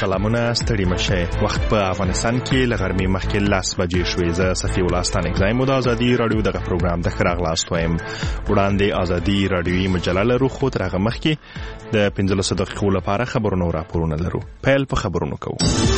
سلامونه ستړي مشه. وخت په افغانستان کې لغرمې مخکې 10 بجې شوې. زه صفي الله ستانک زایم د ازادي رادیو دغه پروګرام د خراغلاست وایم. وړاندې ازادي رادیوي مجله لرو، خو تر هغه مخکې د 15 دقیقو لپاره خبرونه او راپورونه لرو. پیل په خبرونو کوو.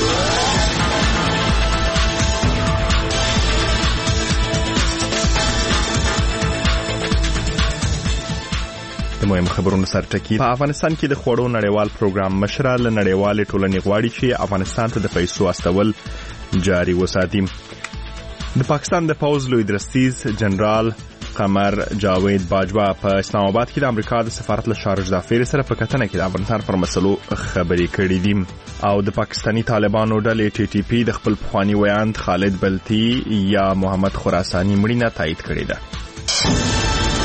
د مهم خبرونو سرټکی. په افغانستان کې د خوړو نړیوال پروګرام مشره له نړیوالې ټولنې غواړي چې افغانستان ته د پیسو استول جاري وساتي. د پاکستان د پوز لوی درستیز جنرال قمر جاوید باجوا په اسلام آباد کې د امریکا د سفارت له شارج دافیر سره په کتنه کې د افغانستان پر مسلو خبرې کړې دي. او د پاکستانی طالبانو ډلې ټي ټي پی د خپل پخوانی ویاند خالد بلتی یا محمد خراسانی مړینه تایید کړې ده.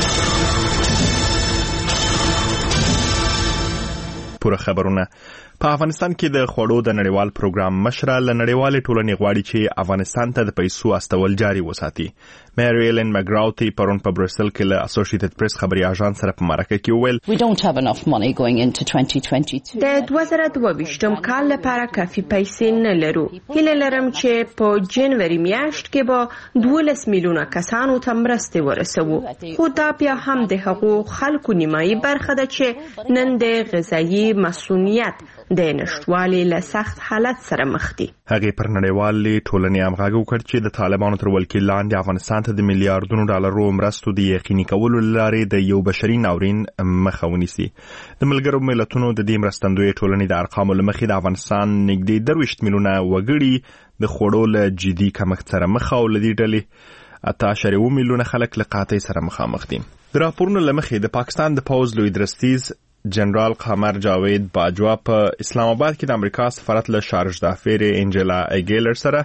پوره خبرونه. په افغانستان کې د خوړو د نړیوال پروګرام مشره له نړیوالې ټولنې غواړي چې افغانستان ته د پیسو استول جاري وساتي. مری ایلن مګراوتی پرون په بروسل کې له اسوسییټډ پریس خبري اژانس سره په مرکه کې وویل We don't have enough money going into 2022. د 2022 کال لپاره کافي پیسې نه لرو. هیله لرم چې په جنوري میاشت کې به 12 میلیونه کسانو ته مرسته ورسوو. خو دا بیا هم د هغو خلکو نیمایي برخه ده چې نن د غذایی مسؤلیت د نشټوالي له سخت حالت سره مخ دي. هغه پر نړیوالې ټولنې امغاګ وکړ چې د طالبانو تر ولکې لاندې افغانستان ته د میلیارډونو ډالرو مرستو د یقیني کولو لارې د یو بشري ناورین مخه ونیسي. د ملګرو ملتونو د دې مرستندوی ټولنې د ارقامو لمخې د افغانستان نږدې 23 میلیونه وګړي د خوړو له جدي کمښت سره مخ او لدی ډلې 18 میلیونه خلک له قحطۍ سره مخامخ دي. د راپورونو لمخې د پاکستان د پوز لوی درستیز جنرال قمر جاوید باجوا په اسلام آباد کې د امریکا سفارت له شارج دافیر انجلا ایګیلر سره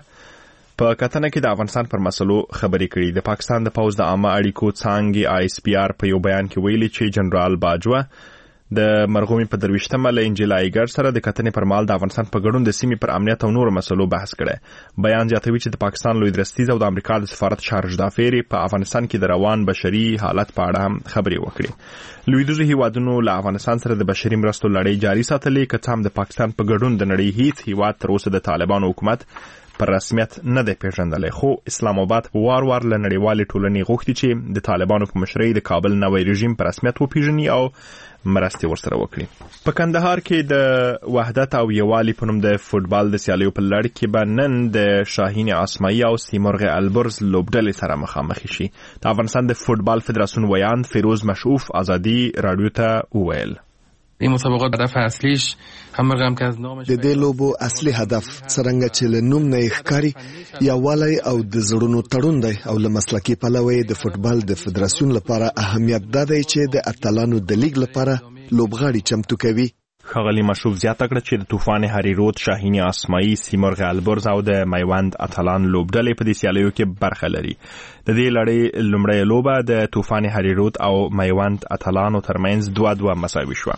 په کتنه کې د افغانستان پر مسلو خبرې کړې. د پاکستان د پوز د عامه اړیکو څانګې آی اس پی آر په یو بیان کې ویلي چې جنرال باجوا د مرغومي په 23مه له انجلا ایګر سره د کتنې پر مال د افغانستان په ګډون د سیمې پر امنیت او نور مسلو بحث کړي. بیان زیاتوي چې د پاکستان لوی درستیز او د امریکا د سفارت شارج دافیر په افغانستان کې د روان بشري حالت په اړه هم خبرې وکړي. لویدیځو هیوادونو له افغانستان سره د بشري مرستو لړۍ جاري ساتلې، که څه هم د پاکستان په ګډون د نړۍ هیڅ هیواد تر اوسه د طالبانو حکومت پر رسمیت نه دی پیژندلی. خو اسلام آباد وار وار له نړیوالې ټولنې غوښتي چې د طالبانو په مشرۍ د کابل نوی رژیم په رسمیت وپیژني او مرستې ورسره وکړي. په کندهار کې د وحدت او یووالي په نوم د فوټبال د سیالیو په لړ کې به نن د شاهین اسماعي او سیمرغ البرز لوبډلې سره مخامخ شي. د افغانستان د فوټبال فدراسیون ویاند فیروز مشعوف ازادي رادیو ته وویل این مسابقات هدف اصلیش همرغم که از نامش د دې لوبو اصلي هدف څرنګه چې له نوم نه ښکاری یووالی او د زړونو تړون دی او له مسلکي پلوه د فوټبال د فدراسیون لپاره اهمیت ده چې د اتلانو د لیګ لپاره لوبغاړي چمتو کوي. ښاغلي مشروف زیاته کړه چې د طوفان هریرود، شاهین اسماعي، سیمرغ البرز او د میوند اتلان لوبډلې په دې سیالیو کې برخه لري. د دې لړۍ لومړۍ لوبه د طوفان هریرود او میوند اتلانو ترمنځ 2-2 مساوي شوه.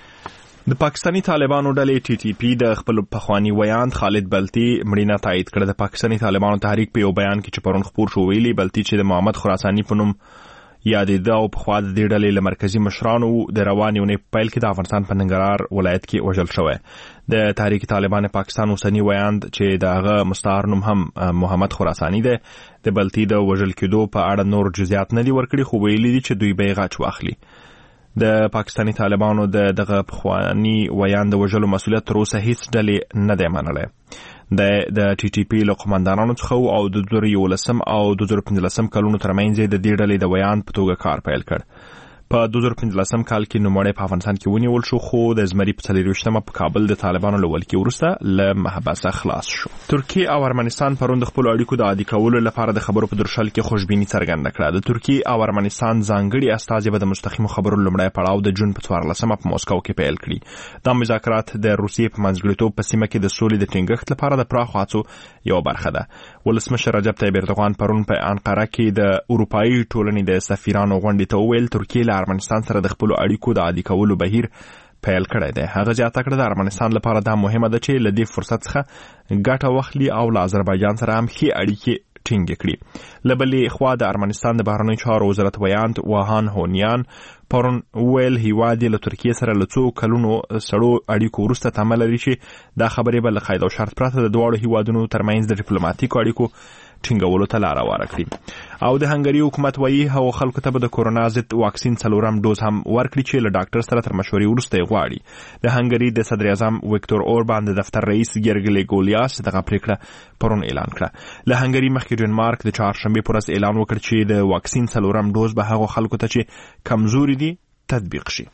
د پاکستانی طالبانو ډلې ټي ټي پی د خپل پخوانی ویاند خالد بلتی مړینه تایید کړه. د پاکستانی طالبانو تحریک په یو بیان کې چې پرون خپور شو ویلي بلتی چې د محمد خراسانی په نوم یادېده او په خوا د دې ډلې له مرکزي مشرانو د روانې اونۍ په پیل کې د افغانستان په ننګرهار ولایت کې وژل شوی. د تحریک طالبان پاکستان اوسنی ویاند چې د هغه مستعار نوم هم محمد خراسانی دی د بلتی د وژل کېدو په اړه نور جزئیات نه دي ورکړي، خو ویلي دي چې دوی به یې غچ واخلي. د پاکستانی طالبانو دغه پخوانی ویاند وژلو مسؤلیت تر اوسه هیڅ ډلې نه دی منلی. د ټي ټي پی له قومندانانو څخه او د 2011 او 2015 کلونو ترمنځ د دې ډلې د ویاند په توګه کار پیل کړ. په 2015 کال کې نوموړی په افغانستان کې ونیول شو، خو د زمري په 24مه په کابل د طالبانو له ولکې وروسته له محبسه خلاص شو. ترکیه او ارمنستان پرون د خپلو اړیکو د عادي کولو لپاره د خبرو په درشل کې خوشبیني څرګنده کړه. د ترکیه او ارمنستان ځانګړي استازي به د مستقیمو خبرو لومړی پړاو د جون په 14مه په مسکو کې پیل کړي. دا مذاکرات د روسیې په منځګړیتوب په سیمه کې د سولې د ټینګښت لپاره د پراخو هڅو یو برخه ده. ولسمشر رجب طیب اردوغان پرون په انقره کې د اروپایي ټولنې د سفیرانو غونډې ته وویل ترکیه له ارمنستان سره د خپلو اړیکو د عادي کولو بهیر پیل کړی دی. هغه زیاته کړه د ارمنستان لپاره دا مهمه ده چې له دې فرصت څخه ګټه واخلي او له آذربایجان سره هم ښې اړیکې ټینګ کړي. لبلې خوا د ارمنستان د بهرنیو چارو وزارت ویاند واهان هونیان پرون ویل هیواد له ترکیه سره له څو کلونو سړو اړیکو وروسته تمه لري چې دا خبرې به له قاعده او شرط پرته د دواړو هیوادونو ترمنځ د ډیپلوماټیکو اړیکو ټینګولو ته لار هواره کړي. او د هنګري حکومت وایي هغو خلکو ته به د کورونا ضد واکسین 4م ډوز هم ورکړي چې له ډاکټر سره تر مشورې وروسته یې غواړي. د هنګري د صدر اعظم ویکتور اوربان د دفتر رئیس ګرګلې ګولیاس دغه پریکړه پرون اعلان کړه. له هنګري مخکې ډنمارک د چهارشنبې پر ورځ اعلان وکړ چې د واکسین 4م ډوز به هغو خلکو ته چې کمزوري دي تطبیق شي.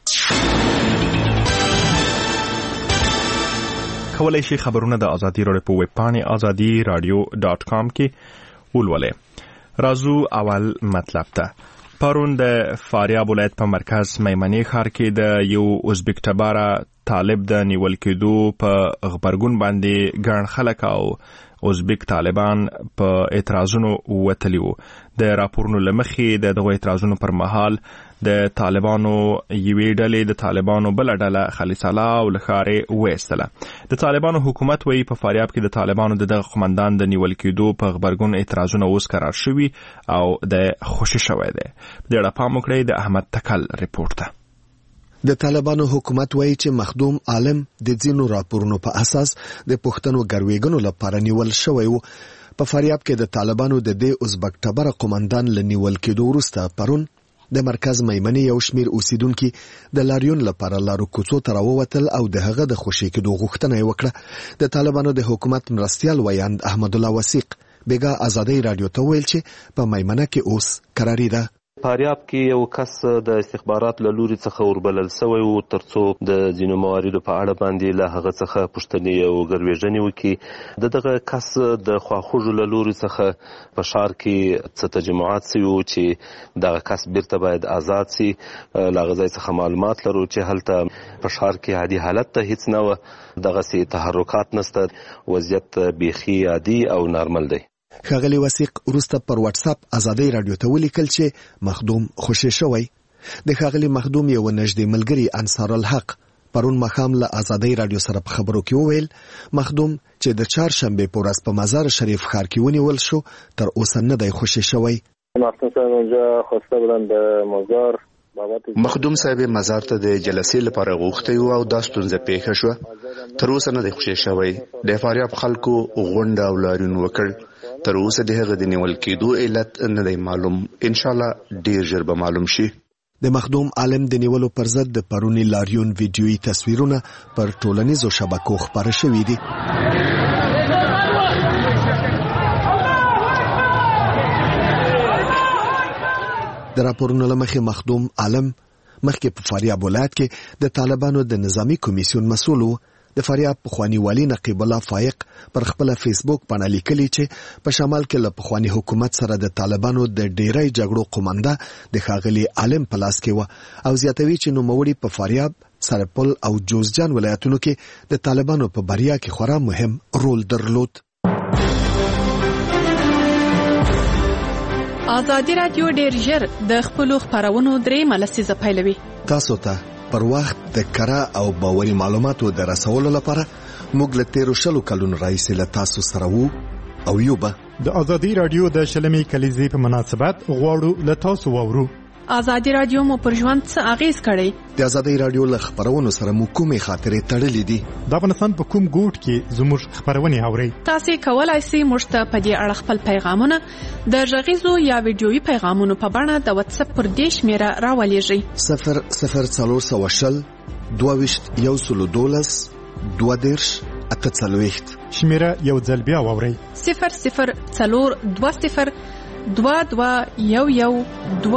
کولای شي خبرونه د ازادي راډیو په ویب پاڼې azadi.radio.com کې ولولئ. راځو اول مطلب ته. پرون د فاریاب ولایت په مرکز میمنې ښار کې د یو ازبک ټباره طالب د نیول کېدو په غبرګون باندې ګڼ خلک او ازبک طالبان په اعتراضونو وتلي وو. د راپورونو له مخې د دغو اعتراضونو پر مهال د طالبانو یوې ډلې د طالبانو بله ډله خلیصله او له ښارې وایستله. د طالبانو حکومت وایي په فاریاب کې د طالبانو د دغه قمندان د نیول کېدو په غبرګون اعتراضونه اوس قرار شوي او د خوشي شوی دی. په دې اړه پام وکړئ د احمد تکل ریپورت ته. د طالبانو حکومت وایي چې مخدوم عالم د ځینو راپورونو په اساس د پښتنو ګرویګنو لپاره نیول شوی وو. په فاریاب کې د طالبانو د دې ازبک ټبره قمندان لنیول کېدو وروسته پرون د مرکز میمنې یو شمیر اوسیدونکو د لاریون لپاره لارو کوڅو ته راووتل او د هغه د خوشي کېدو غوښتنه یې وکړه. د طالبانو د حکومت مرستيال ویاند احمد الله وثیق بیګا ازادي رادیو ته ویل چې په میمنه کې اوس قراری ده. فاریاب کې یو کس د استخبارات له لوري څخه وربلل شوی و ترڅو د ځینو مواردو په اړه باندې له هغه څخه پوښتنې او ګرویژنې وکړي. دغه کس د خواخوږو له لوري څخه په ښار کې څه تجمعات شوي وو چې دغه کس بیرته باید آزاد شي. له هغه ځای څخه معلومات لرو چې هلته په ښار کې عادي حالت ته هیڅ نه وه، دغسې تحرکات نشته، وضعیت بیخي عادي او نارمل دی. ښاغلي وثیق وروسته پر واتس اپ ازادي رادیو ته ولیکل چې مخدوم خوشي شوی. د ښاغلي مخدوم یو نږدې ملګری انصار الحق پرون مخام له ازادي رادیو سره په خبرو کې وویل مخدوم چې د چهارشنبه په ورځ په مزار شریف ښار کې ونیول شو تر اوسه نه دی خوشي شوی. مخدوم صاحب مزار ته د جلسې لپاره غوښتي او دا ستونزه پیښه شو، تر اوسه نه دی خوشي شوی. د فاریاب خلکو غونډه او لاریون وکړ، تر اوسه د هغه د نیول کېدو علت نه دی معلوم. ان شاء الله ډیر ژر به معلوم شي. د مخدوم عالم د نیولو پر ضد د پرونی لاریون ویډیويي تصویرونه پر ټولنیزو شبکو خپاره شوي دي. د راپورونو له مخې مخدوم عالم مخکې په فاریاب ولایت کې د طالبانو د نظامی کمیسیون مسؤل و. د فاریاب پخوانی والی نقیب الله فایق پر خپل فیسبوک باندې لیکلی چې په شمال کې له پخوانی حکومت سره د طالبانو د ډیری جګړو قومنده د ښاغلي عالم په لاس کې و او زیاتوي چې نوموړي په فاریاب، سرپل او جوزجان ولایتونو کې د طالبانو په بریا کې خورا مهم رول درلود. ازادي رادیو ډیر ژر د خپلو خبرونو درې ملسیزه پیلوي. تاسو ته پر وخت د کره او باوري معلوماتو د رسولو لپاره موږ له 13 کلونو راهیسې له تاسو سره وو او یو به د ازادي رادیو د شلمي کلیزې په مناسبت غواړو له تاسو واورو. ازادي رادیو مو پر ژوند څه اغیز کړی؟ د ازادي رادیو له خبرونو سره مو کومې خاطرې تړلې دي؟ د افغانستان په کوم ګوټ کې زموږ خبرونه اورئ؟ تاسو کولای شئ موږ ته په دې اړه خپل پیغامونه د غږیزو یا ویډیويي پیغامونو په بڼه د واتس اپ پر دې شمیره راولېږئ. 00420 22 12 48 شمیره یو ځل بیا واورئ. 00420 22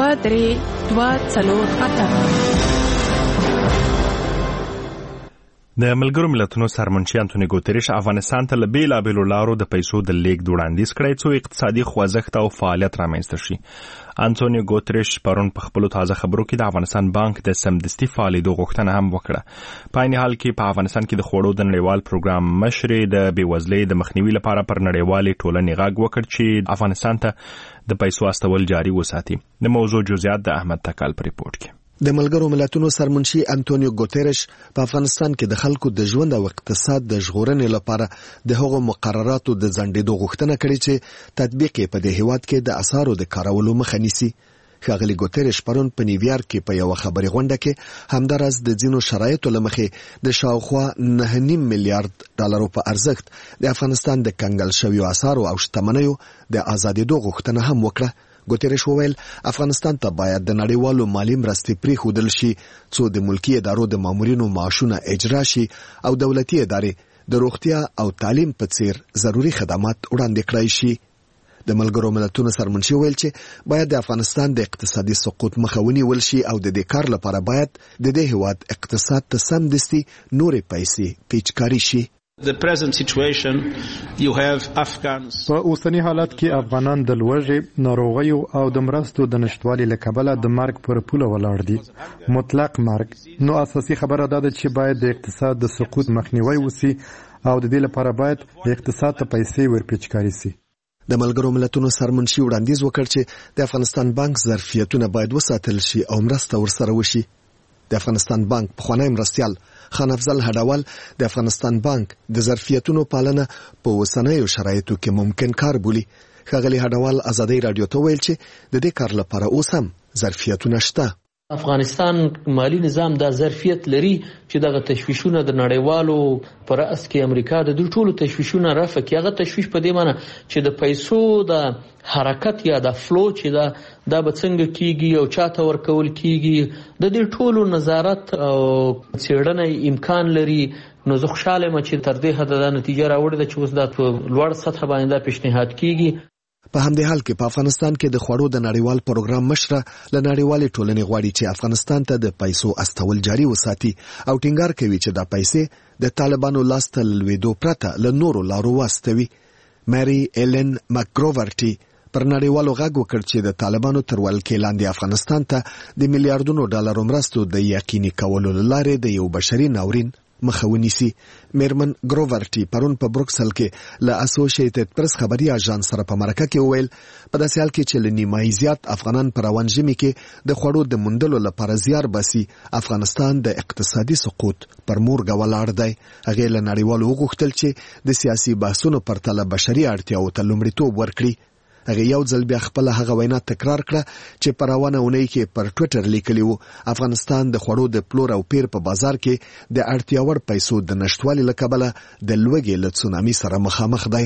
د ملګرو ملتونو سرمنشي انټونی ګوتریش افغانستان ته له بیلابېلو لارو د پیسو د لیږد وړاندیز کړی څو اقتصادي خوځښت او فعالیت رامنځته شي. انټونی ګوتریش پرون په خپلو تازه خبرو کې د افغانستان بانک د سمدستي فعالیدو غوښتنه هم وکړه. په عین حال کې په افغانستان کې د خوړو د نړیوال پروګرام مشرې د بېوزلۍ د مخنیوي لپاره پر نړیوالې ټولنې غږ وکړ چې افغانستان ته د پیسو استول جاري وساتي. د موضوع جزئیات د احمد تکل په ریپورت کې. د ملګرو ملتونو سرمنشي انټونیو ګوتيرش په افغانستان کې د خلکو د ژوند او اقتصاد د ژغورنې لپاره د هغو مقرراتو د ځنډېدو غوښتنه کړې چې تطبیق یې په دې هیواد کې د اسعارو د کارولو مخه نیسي. ښاغلي ګوتيرش پرون په نیویارک کې په یو خبري غونډه کې همدارس د ځینو شرایطو لمخې د شاوخوا 9.5 میلیارډ ډالرو په ارزښت د افغانستان د کنګل شویو اسعارو او شتمنیو د آزادېدو غوښتنه هم وکړه. ګوتيرش وویل افغانستان ته باید د نړیوالو مالي مرستې پریښودل شي څو د ملکي ادارو د مامورینو معاشونه اجرا شي او دولتي ادارې د روغتیا او تعلیم په څیر ضروري خدمات وړاندې کړای شي. د ملګرو ملتونو سرمنشي ویل چې باید د افغانستان د اقتصادي سقوط مخه ونیول شي او د دې کار لپاره باید د دې هیواد اقتصاد ته سمدستي نورې پیسې پیچکاري شي. په اوسنی حالت کې افغانان د لوږې، ناروغیو او د مرستو د نشټوالي له کبله د مرګ پر پوله ولاړ دي، مطلق مرګ. نو اساسي خبره دا ده چې باید د اقتصاد د سقوط مخنیوي وسی او د دې لپاره باید د اقتصاد ته پیسې ورپېچکاري شي. د ملګرو ملتونو سرمنشي وړاندیز وکړ چې د افغانستان بانک ظرفیتونه باید وساتل شي او مرسته ورسره وشي. د افغانستان بانک پخوانی مرستیال خان افضل هډاول د افغانستان بانک د ظرفیتونو پالنه په اوسنیو شرایطو کې ممکن کار بولي. ښاغلي هډاول ازادي رادیو ته ویل چې د دې کار لپاره اوس هم ظرفیتونه شته. افغانستان مالی نظام دا ظرفیت لري چې دغه تشویشونه د نړیوالو پر اس کې امریکا د دوی ټولو تشویشونه رافع کړي. هغه تشویش په دې معنی چې د پیسو د حرکت یا د فلو چې دا به څنګه کیږي او چاته ورکول کیږي د دې ټولو نظارت او څېړنه امکان لري. نو زه خوشاله یم چې تر دې حده دا نتیجه راوړې ده چې اوس دا په لوړ سطح باندې دا پیشنهاد کیږي. په همدې حال کې په افغانستان کې د خوړو د نړیوال پروګرام مشره له نړیوالې ټولنې غواړي چې افغانستان ته د پیسو استول جاري وساتي او ټینګار کوي چې دا پیسې د طالبانو لاس ته لویدو پرته له نورو لارو واستوي. ماري ایلن مکګروورټي پر نړیوالو غږ وکړ چې د طالبانو تر ولکې لاندې افغانستان ته د میلیارډونو ډالرو مرستو د یقیني کولو لپاره د یو بشري ناورین مخه ونیسي. میرمن ګروورټي پرون په بروکسل کې له اسوسییټډ پریس خبري اژانس سره په مرکه کې وویل په داسې حال کې چې له نیمایي زیات افغانان پر روان ژمي کې د خوړو د موندلو لپاره زیار باسي، افغانستان د اقتصادي سقوط پر مورګه ولاړ دی. هغه له نړیوالو وغوښتل چې د سیاسي بحثونو پرتله بشري اړتیاو ته لومړیتوب ورکړي. هغه یو ځل بیا خپل هغه وینا تکرار کړه چې په روانه اونۍ کې پر ټوئیټر لیکلی و افغانستان د خوړو د پلور او پیر په بازار کې د اړتیا وړ پیسو د نشټوالي له کبله د لوږې له تسونامي سره مخامخ دی.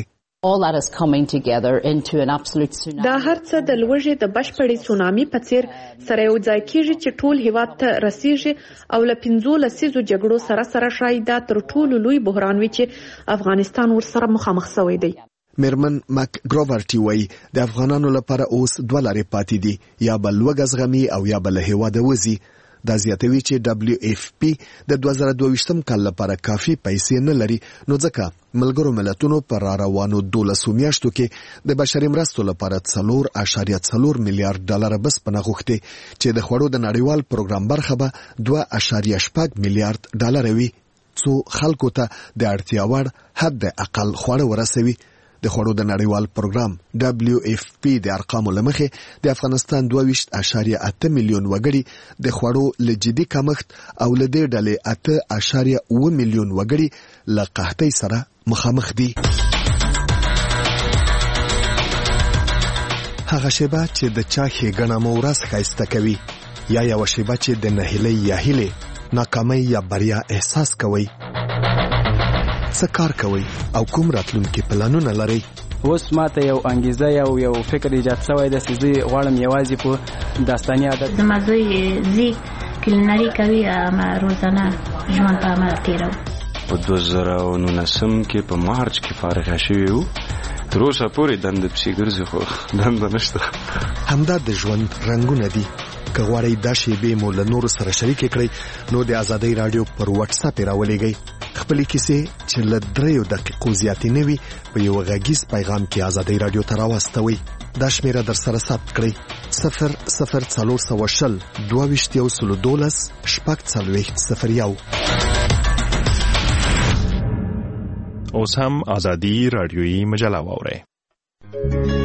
دا هر څه د لوږې د بشپړې تسونامي په څیر سره یو ځای کیږي چې ټول هیواد ته رسیږي او له 15 لسیزو جګړو سره شاید دا تر ټولو لوی بحران وي چې افغانستان ورسره مخامخ شوی دی. میرمن مک ګروورټي وایي د افغانانو لپاره اوس دوه لارې پاتې دي، یا به لوږه زغمي او یا به له هیواده وځي. دا زیاتوي چې WFP د 2022 کال لپاره کافي پیسې نه لري، نو ځکه ملګرو ملتونو پر روانو 12 میاشتو کې د بشري مرستو لپاره 4.4 میلیارډ ډالر بس پناه غوښتي چې د خوړو د نړیوال پروګرام برخه به 2.8 میلیارډ ډالر وي څو خلکو ته د اړتیا وړ حد اقل خواړه ورسوي. د خوړو د نړیوال پروګرام WFP د ارقامو لمخې د افغانستان 22.8 میلیون وګړي د خوړو له جدي کمښت او له دې ډلې 8.7 میلیون وګړي له قحطۍ سره مخامخ دي. هغه شیبه چې د چا ښېګڼه مو ورځ ښایسته کوي، یا یوه شیبه چې د نهیلۍ یا هیلې، ناکامۍ یا بریا احساس کوئ. څه کار کوي او کوم راتلونکي پلانونه لري؟ اوس ماته یو انګیزه یو فکر ایجاد شوی دی چې زه غواړم یوازې په داستاني عادت زما زوی زی کلینري کوي، اما روزانه ژوند په عمل تیرو. په 2019 کې په مارچ کې فارغ شوی وو، تر اوسه پورې دنده پسې ګرځي خو دنده نشته. همدا د ژوند رنګونه دي. که غواړئ دا شیبې مو له نورو سره شریکې کړئ نو د ازادۍ رادیو پر واتس اپ راولېږئ. خپلې کیسې چې له 3 دقیقو زیاتې نه وي په یو غږیز پیغام کې ازادۍ رادیو ته راواستوئ. دا شمیره در سره ثبت کړئ: 00420 22 012 اوس هم ازادي رادیویی مجله واورئ.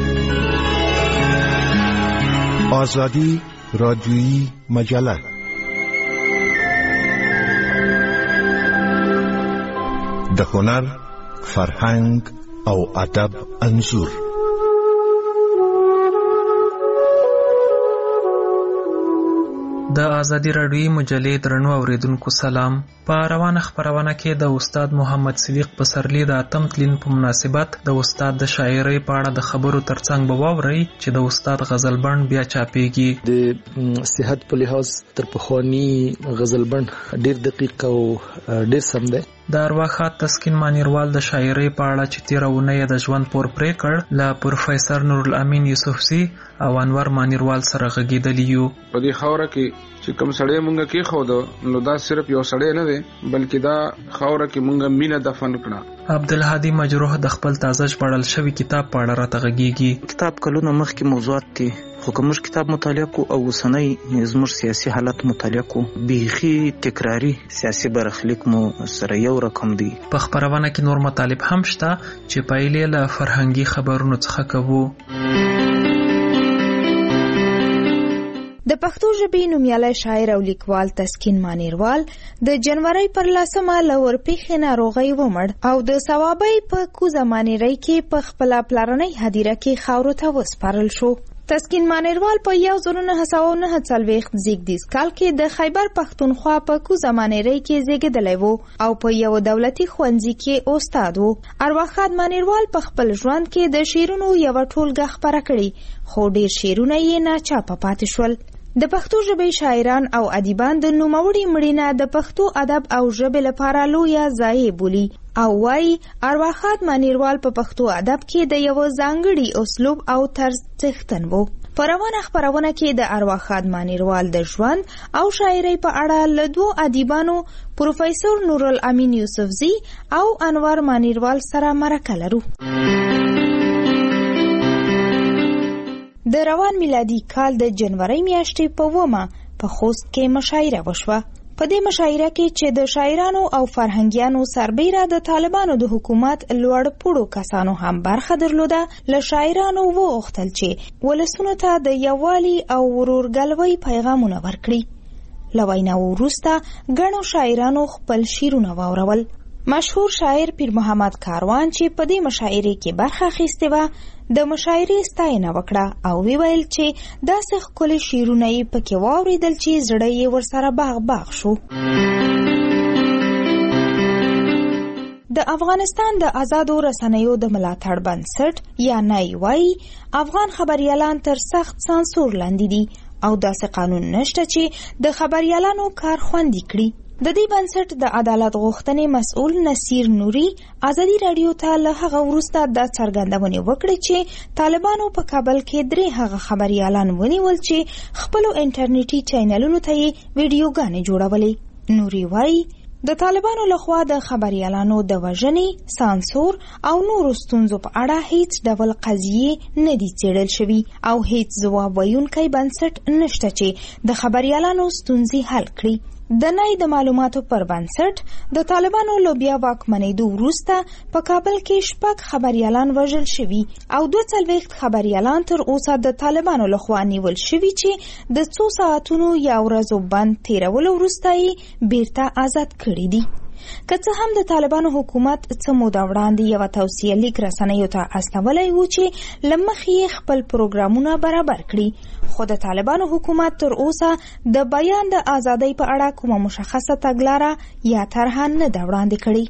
ازادي رادیویی مجله د هنر، فرهنګ او ادب انځور. د ازادي راډیوي مجلې درنو اوریدونکو سلام. په روانه خبرونه کې د استاد محمد صدیق پسرلی د اتم تلین په مناسبت د استاد د شاعرۍ په اړه د خبرو ترڅنګ به واورئ چې د استاد غزل بند بیا چاپېږي. د صحت په لحاظ تر پخواني غزل بند ډیر دقیق او ډیر سم دی. د ارواښاد تسکین مانیروال د شاعرۍ په اړه چې تیره اونۍ د ژوند پور پرې کړ له پروفیسر نورالامین یوسفزي او انور مانیروال سره غږېدلي یو. په دې خاوره کې چې کوم سړی مونږ کې خو نو دا صرف یو سړی نه دی بلکې دا خاوره کې مونږ مینه دفن کړه. عبدالهادي مجروح د خپل تازه ژباړل شوی کتاب په اړه راته غږېږي. کتاب کلونه مخکې موضوعات دي خو که موږ کتاب مطالعه کو او اوسنۍ زموږ سیاسي حالت مطالعه کو بیخي تکراری سیاسي برخلیک مو سره یو رقم دی. په خبرونه کې نور مطالب هم شته چې پایلې له فرهنګي خبرونو څخه کوو. د پښتو ژبې نومیالی شاعر او لیکوال تسکین مانیروال د جنورۍ پر 10مه له ورپېښې ناروغۍ ومړ او د صوابۍ په کوزه مانیرۍ کې په خپله پلرنۍ هدیره کې خاورو ته وسپارل شو. تسکین مانیروال په 1949 زیږدیز کال کې د خیبر پښتونخوا په کوزه مانیرۍ کې زیږېدلی و او په یو دولتي ښوونځي کې استاد و. ارواښاد مانیروال په خپل ژوند کې د شعرونو یوه ټولګه خپره کړې خو ډېر شعرونه یې ناچاپه پاتې شول. د پښتو ژبې شاعران او ادیبان د نوموړي مړینه د پښتو ادب او ژبې لپاره لویه ضایعه بولي او وایي ارواښاد مانیروال په پښتو ادب کې د یو ځانګړي اسلوب او طرز څښتن و. په روانه خبرونه کې د ارواښاد مانیروال د ژوند او شاعرۍ په اړه له دوو ادیبانو پروفیسر نورالامین یوسفزي او انور مانیروال سره مرکه لرو. د روان میلادي کال د جنورۍ میاشتې په 9مه په خوست کې مشاعره وشوه. په دې مشاعره کې چې د شاعرانو او فرهنګیانو سربیره د طالبانو د حکومت لوړ پوړو کسانو هم برخه درلوده، له شاعرانو وغوښتل چې ولسونو ته د یووالي او ورورګلوۍ پیغامونه ورکړي. له ویناو وروسته ګڼو شاعرانو خپل شعرونه واورول. مشهور شاعر پیر محمد کاروان چې په دې مشاعره کې برخه اخیستې وه د مشاعرې ستاینه وکړه او ویل چې داسې ښکلي شعرونه یې پکې واورېدل چې زړه یې ورسره باغ باغ شو. د افغانستان د آزادو رسنیو د ملاتړ بنسټ یا نای وایي افغان خبریالان تر سخت سانسور لاندې دي او داسې قانون نشته چې د خبریالانو کار خوندي کړي. د دې بنسټ د عدالت غوښتنې مسؤل نصیر نوري ازادي راډیو ته له هغه وروسته دا څرګندونې وکړې چې طالبانو په کابل کې 3 هغه خبریالان ونیول چې خپلو انټرنیټي چینلونو ته یې ویډیوګانې جوړولې. نوري وایي د طالبانو لخوا د خبریالانو د وژنې، سانسور او نورو ستونزو په اړه هیڅ ډول قضیې نه دي څېړل شوي او هیڅ ځواب ویونکی بنسټ نشته چې د خبریالانو ستونزې حل کړي. د نای د معلوماتو پر بنسټ د طالبانو له بیا واکمنېدو وروسته په کابل کې 6 خبریالان وژل شوي او 42 خبریالان تر اوسه د طالبانو لخوا نیول شوي چې د 2 ساعتونو یا ورځو بند تیرولو وروسته یې بیرته آزاد کړي دي. که څه هم د طالبانو حکومت څه موده وړاندې یوه توصیه لیک رسنیو ته استولی و چې له مخې یې خپل پروګرامونه برابر کړي، خو د طالبانو حکومت تر اوسه د بیان د ازادۍ په اړه کومه مشخصه تګلاره یا طرحه نه ده وړاندې کړې.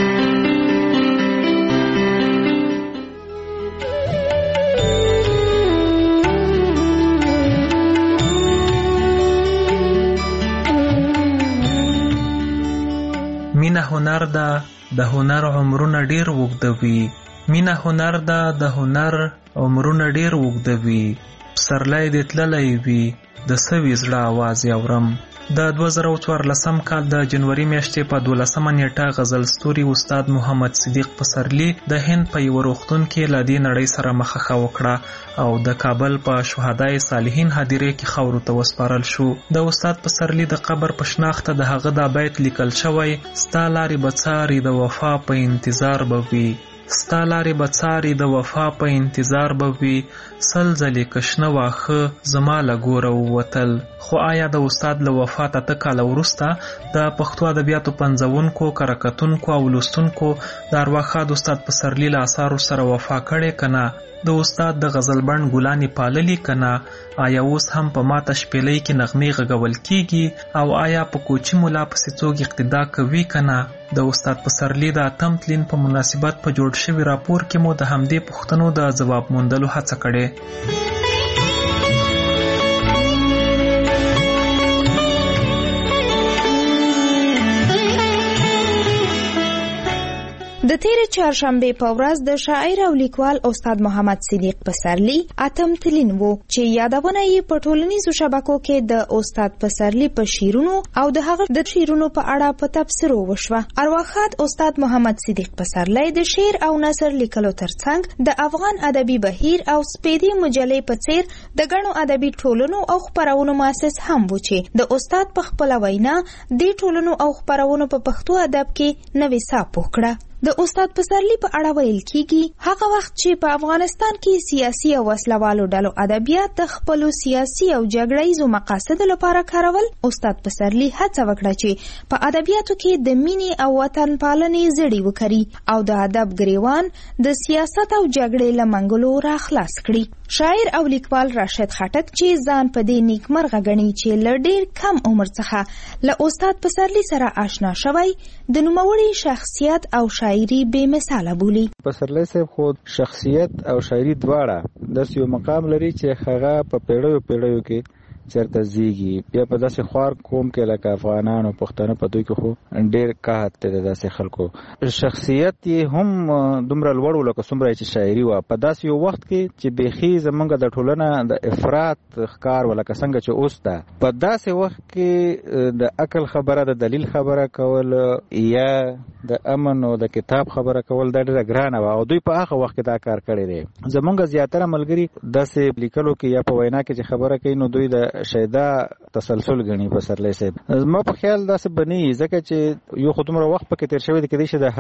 مینه هنر ده، د هنر عمرونه ډیر وګدوي. مینه هنر ده، د هنر عمرونه ډیر وګدوي. پسرلی دې تللی وي، د سوي زړه आवाज اورم. د 2014 کال د جنوري میاشتې په 12 نیټه غزل ستوري استاد محمد صدیق پسرلی د هند په یو روغتون کې له دې نړۍ سره مخه وکړه او د کابل په شهدای صالحین هدیره کې خاورو ته وسپارل شو. د استاد پسرلی د قبر په شناخته د هغه د بیت لیکل شوی: ستا لارې به څاري، د وفا په انتظار به وي. ستا لارې به څاري د وفا په انتظار به وي سل ځلې کشنه واښه زما له ګوره ووتل. خو آیا د استاد له وفات 8 کاله وروسته د پښتو ادبیاتو پنځونکو کره کتونکو او لوستونکو د ارواښاد استاد پسرلي له اثارو سره وفا کړې که نه؟ د استاد د غزل بڼ ګلانې پاللي که نه؟ آیا اوس هم په ماته شپېلۍ کې نغمې غږول کیږي او آیا په کوچي ملا پسې څوک اقتدا کوي که نه؟ د استاد پسرلي د 8م تلین په مناسبت په جوړ شوي راپور کې مو د همدې پوښتنو د ځواب موندلو هڅه کړې. د تیرې چهارشنبې په ورځ د شاعر او لیکوال استاد محمد صدیق پسرلي 8م تلین و چې یادونه یې په ټولنیزو شبکو کې د استاد پسرلي په شعرونو او د هغه د شعرونو په اړه په تبصرو وشوه. ارواښاد استاد محمد صدیق پسرلي د شعر او نثر لیکلو ترڅنګ د افغان ادبي بهیر او سپېدې مجلې په څیر د ګڼو ادبي ټولنو او خپرونو مؤسس هم و چې د استاد په خپله وینا دې ټولنو او خپرونو په پښتو ادب کې نوې ساه پوخ کړه. د استاد پسرلي په اړه ویل کیږي هغه وخت چې په افغانستان کې سیاسي او وسلوالو ډلو ادبیات د خپلو سیاسي او جګړیزو مقاصدو لپاره کارول، استاد پسرلي هڅه وکړه چې په ادبیاتو کې د مینې او وطن پالنې زړي وکړي او د ادب ګریوان د سیاست او جګړې له منګولو راخلاص کړي. شاعر او لیکوال راشد خټک چې ځان په دې نیکمرغه ګڼي چې له ډېر کم عمر څخه له استاد پسرلي سره آشنا شوی، د نوموړي شخصیت او شاعري بې مثاله بولي. پسرلي صاحب خو شخصیت او شاعري دواړه داسې یو مقام لري چې هغه په پیړیو کې چرته زیږي. بیا په داسې خوار قوم کې لکه افغانان او پښتانه په دوی کې خو ډېر قحط دی د داسې خلکو. شخصیت یې هم دومره لوړ و لکه څومره چې شاعري وه. په داسې یو وخت کې چې بیخي زمونږ د ټولنه د افراط ښکار و لکه څنګه چې اوس ده، په داسې وخت کې د عقل خبره، د دلیل خبره کول یا د امن او د کتاب خبره کول دا ډېره ګرانه وه او دوی په هغه وخت کې دا کار کړی دی. زمونږ زیاتره ملګري داسې لیکلو کې یا په وینا کې چې خبره کوي نو دوی د شیدا تسلسل غني پسرلي صاحب. زما په خیال داسې بني ځکه چې یو خو دومره وخت پکې تیر شوی دی کېدای شي د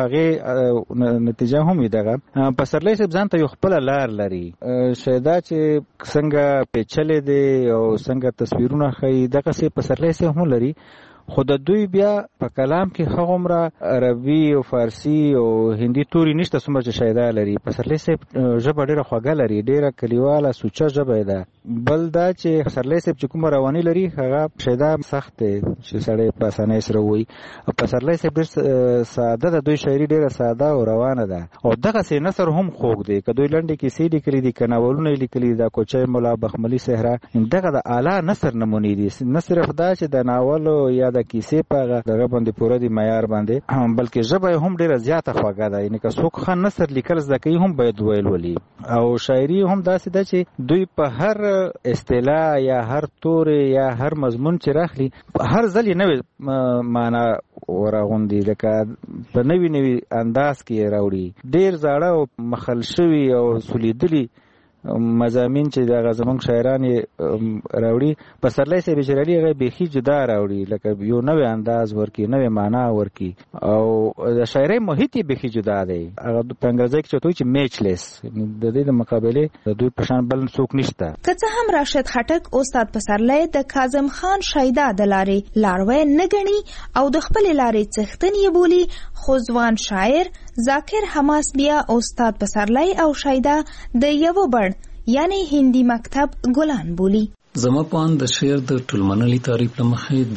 هغې نتیجه هم وي دغه. پسرلي صاحب ځان ته یو خپله لار لري. شیدا چې څنګه پیچلې دی او څنګه تصویرونه ښیي دغسې پسرلي صاحب هم لري، خو د دوی بیا په کلام کې هغومره عربي او فارسي او هندي توري نشته څومره چې شیدا لري. پسرلي صاحب ژبه ډېره خوږه لري، ډېره کلیواله سوچه ژبه یې ده. بل دا چې پسرلي صاحب چې کومه رواني لري هغه شیدا سخت دی چې سړی په اسانۍ سره ووایي. پسرلي صاحب ډېر ساده ده، دوی شاعري ډېره ساده او روانه ده او دغسې نثر هم خوږ دی. که دوی لنډې کیسې لیکلي دي، که ناولونه یې لیکلي دي، د کوچی ملا بخملي صحرا، دغه د اعلی نثر نمونې دي. نه صرف دا چې د ناولو یا د کیسې په هغه دغه باندې پوره دي معیار باندې، بلکې ژبه یې هم ډېره زیاته خوږه ده. یعنې که څوک ښه نثر لیکل زده کوي هم باید ویل ولي. او شاعري هم داسې ده چې دوی په هر اصطلاح یا هر تورې یا هر مضمون چې راخلي هر ځل یې نوې معنا ورغوندي، لکه په نوي انداز کې یې راوړي. ډېر زاړه او مخل شوي او سولیدلي مضامین چې دغه زمونږ شاعران یې راوړي، پسرلی صاحب چې راوړي هغه بیخي جدا راوړي، لکه یو نوی انداز ورکي، نوی معنا ورکي او د شاعرۍ محیط یې بیخي جدا دی. هغه په انګریزي کې چاته وایي چې میچلیس، د دې د مقابلې د دوی په شان بل څوک نشته. که څه هم راشد خټک استاد پسرلی د کاظم خان شیدا د لارې لاروی نه ګڼي او د خپلې لارې څښتن یې بولي، خو ځوان شاعر ذاکر حماس بیا استاد پسرلی او شیدا د یو بڼ یعنی هندي مکتب ګلان بولی. زما په اند د شعر د ټولمنلي تعریف له مخې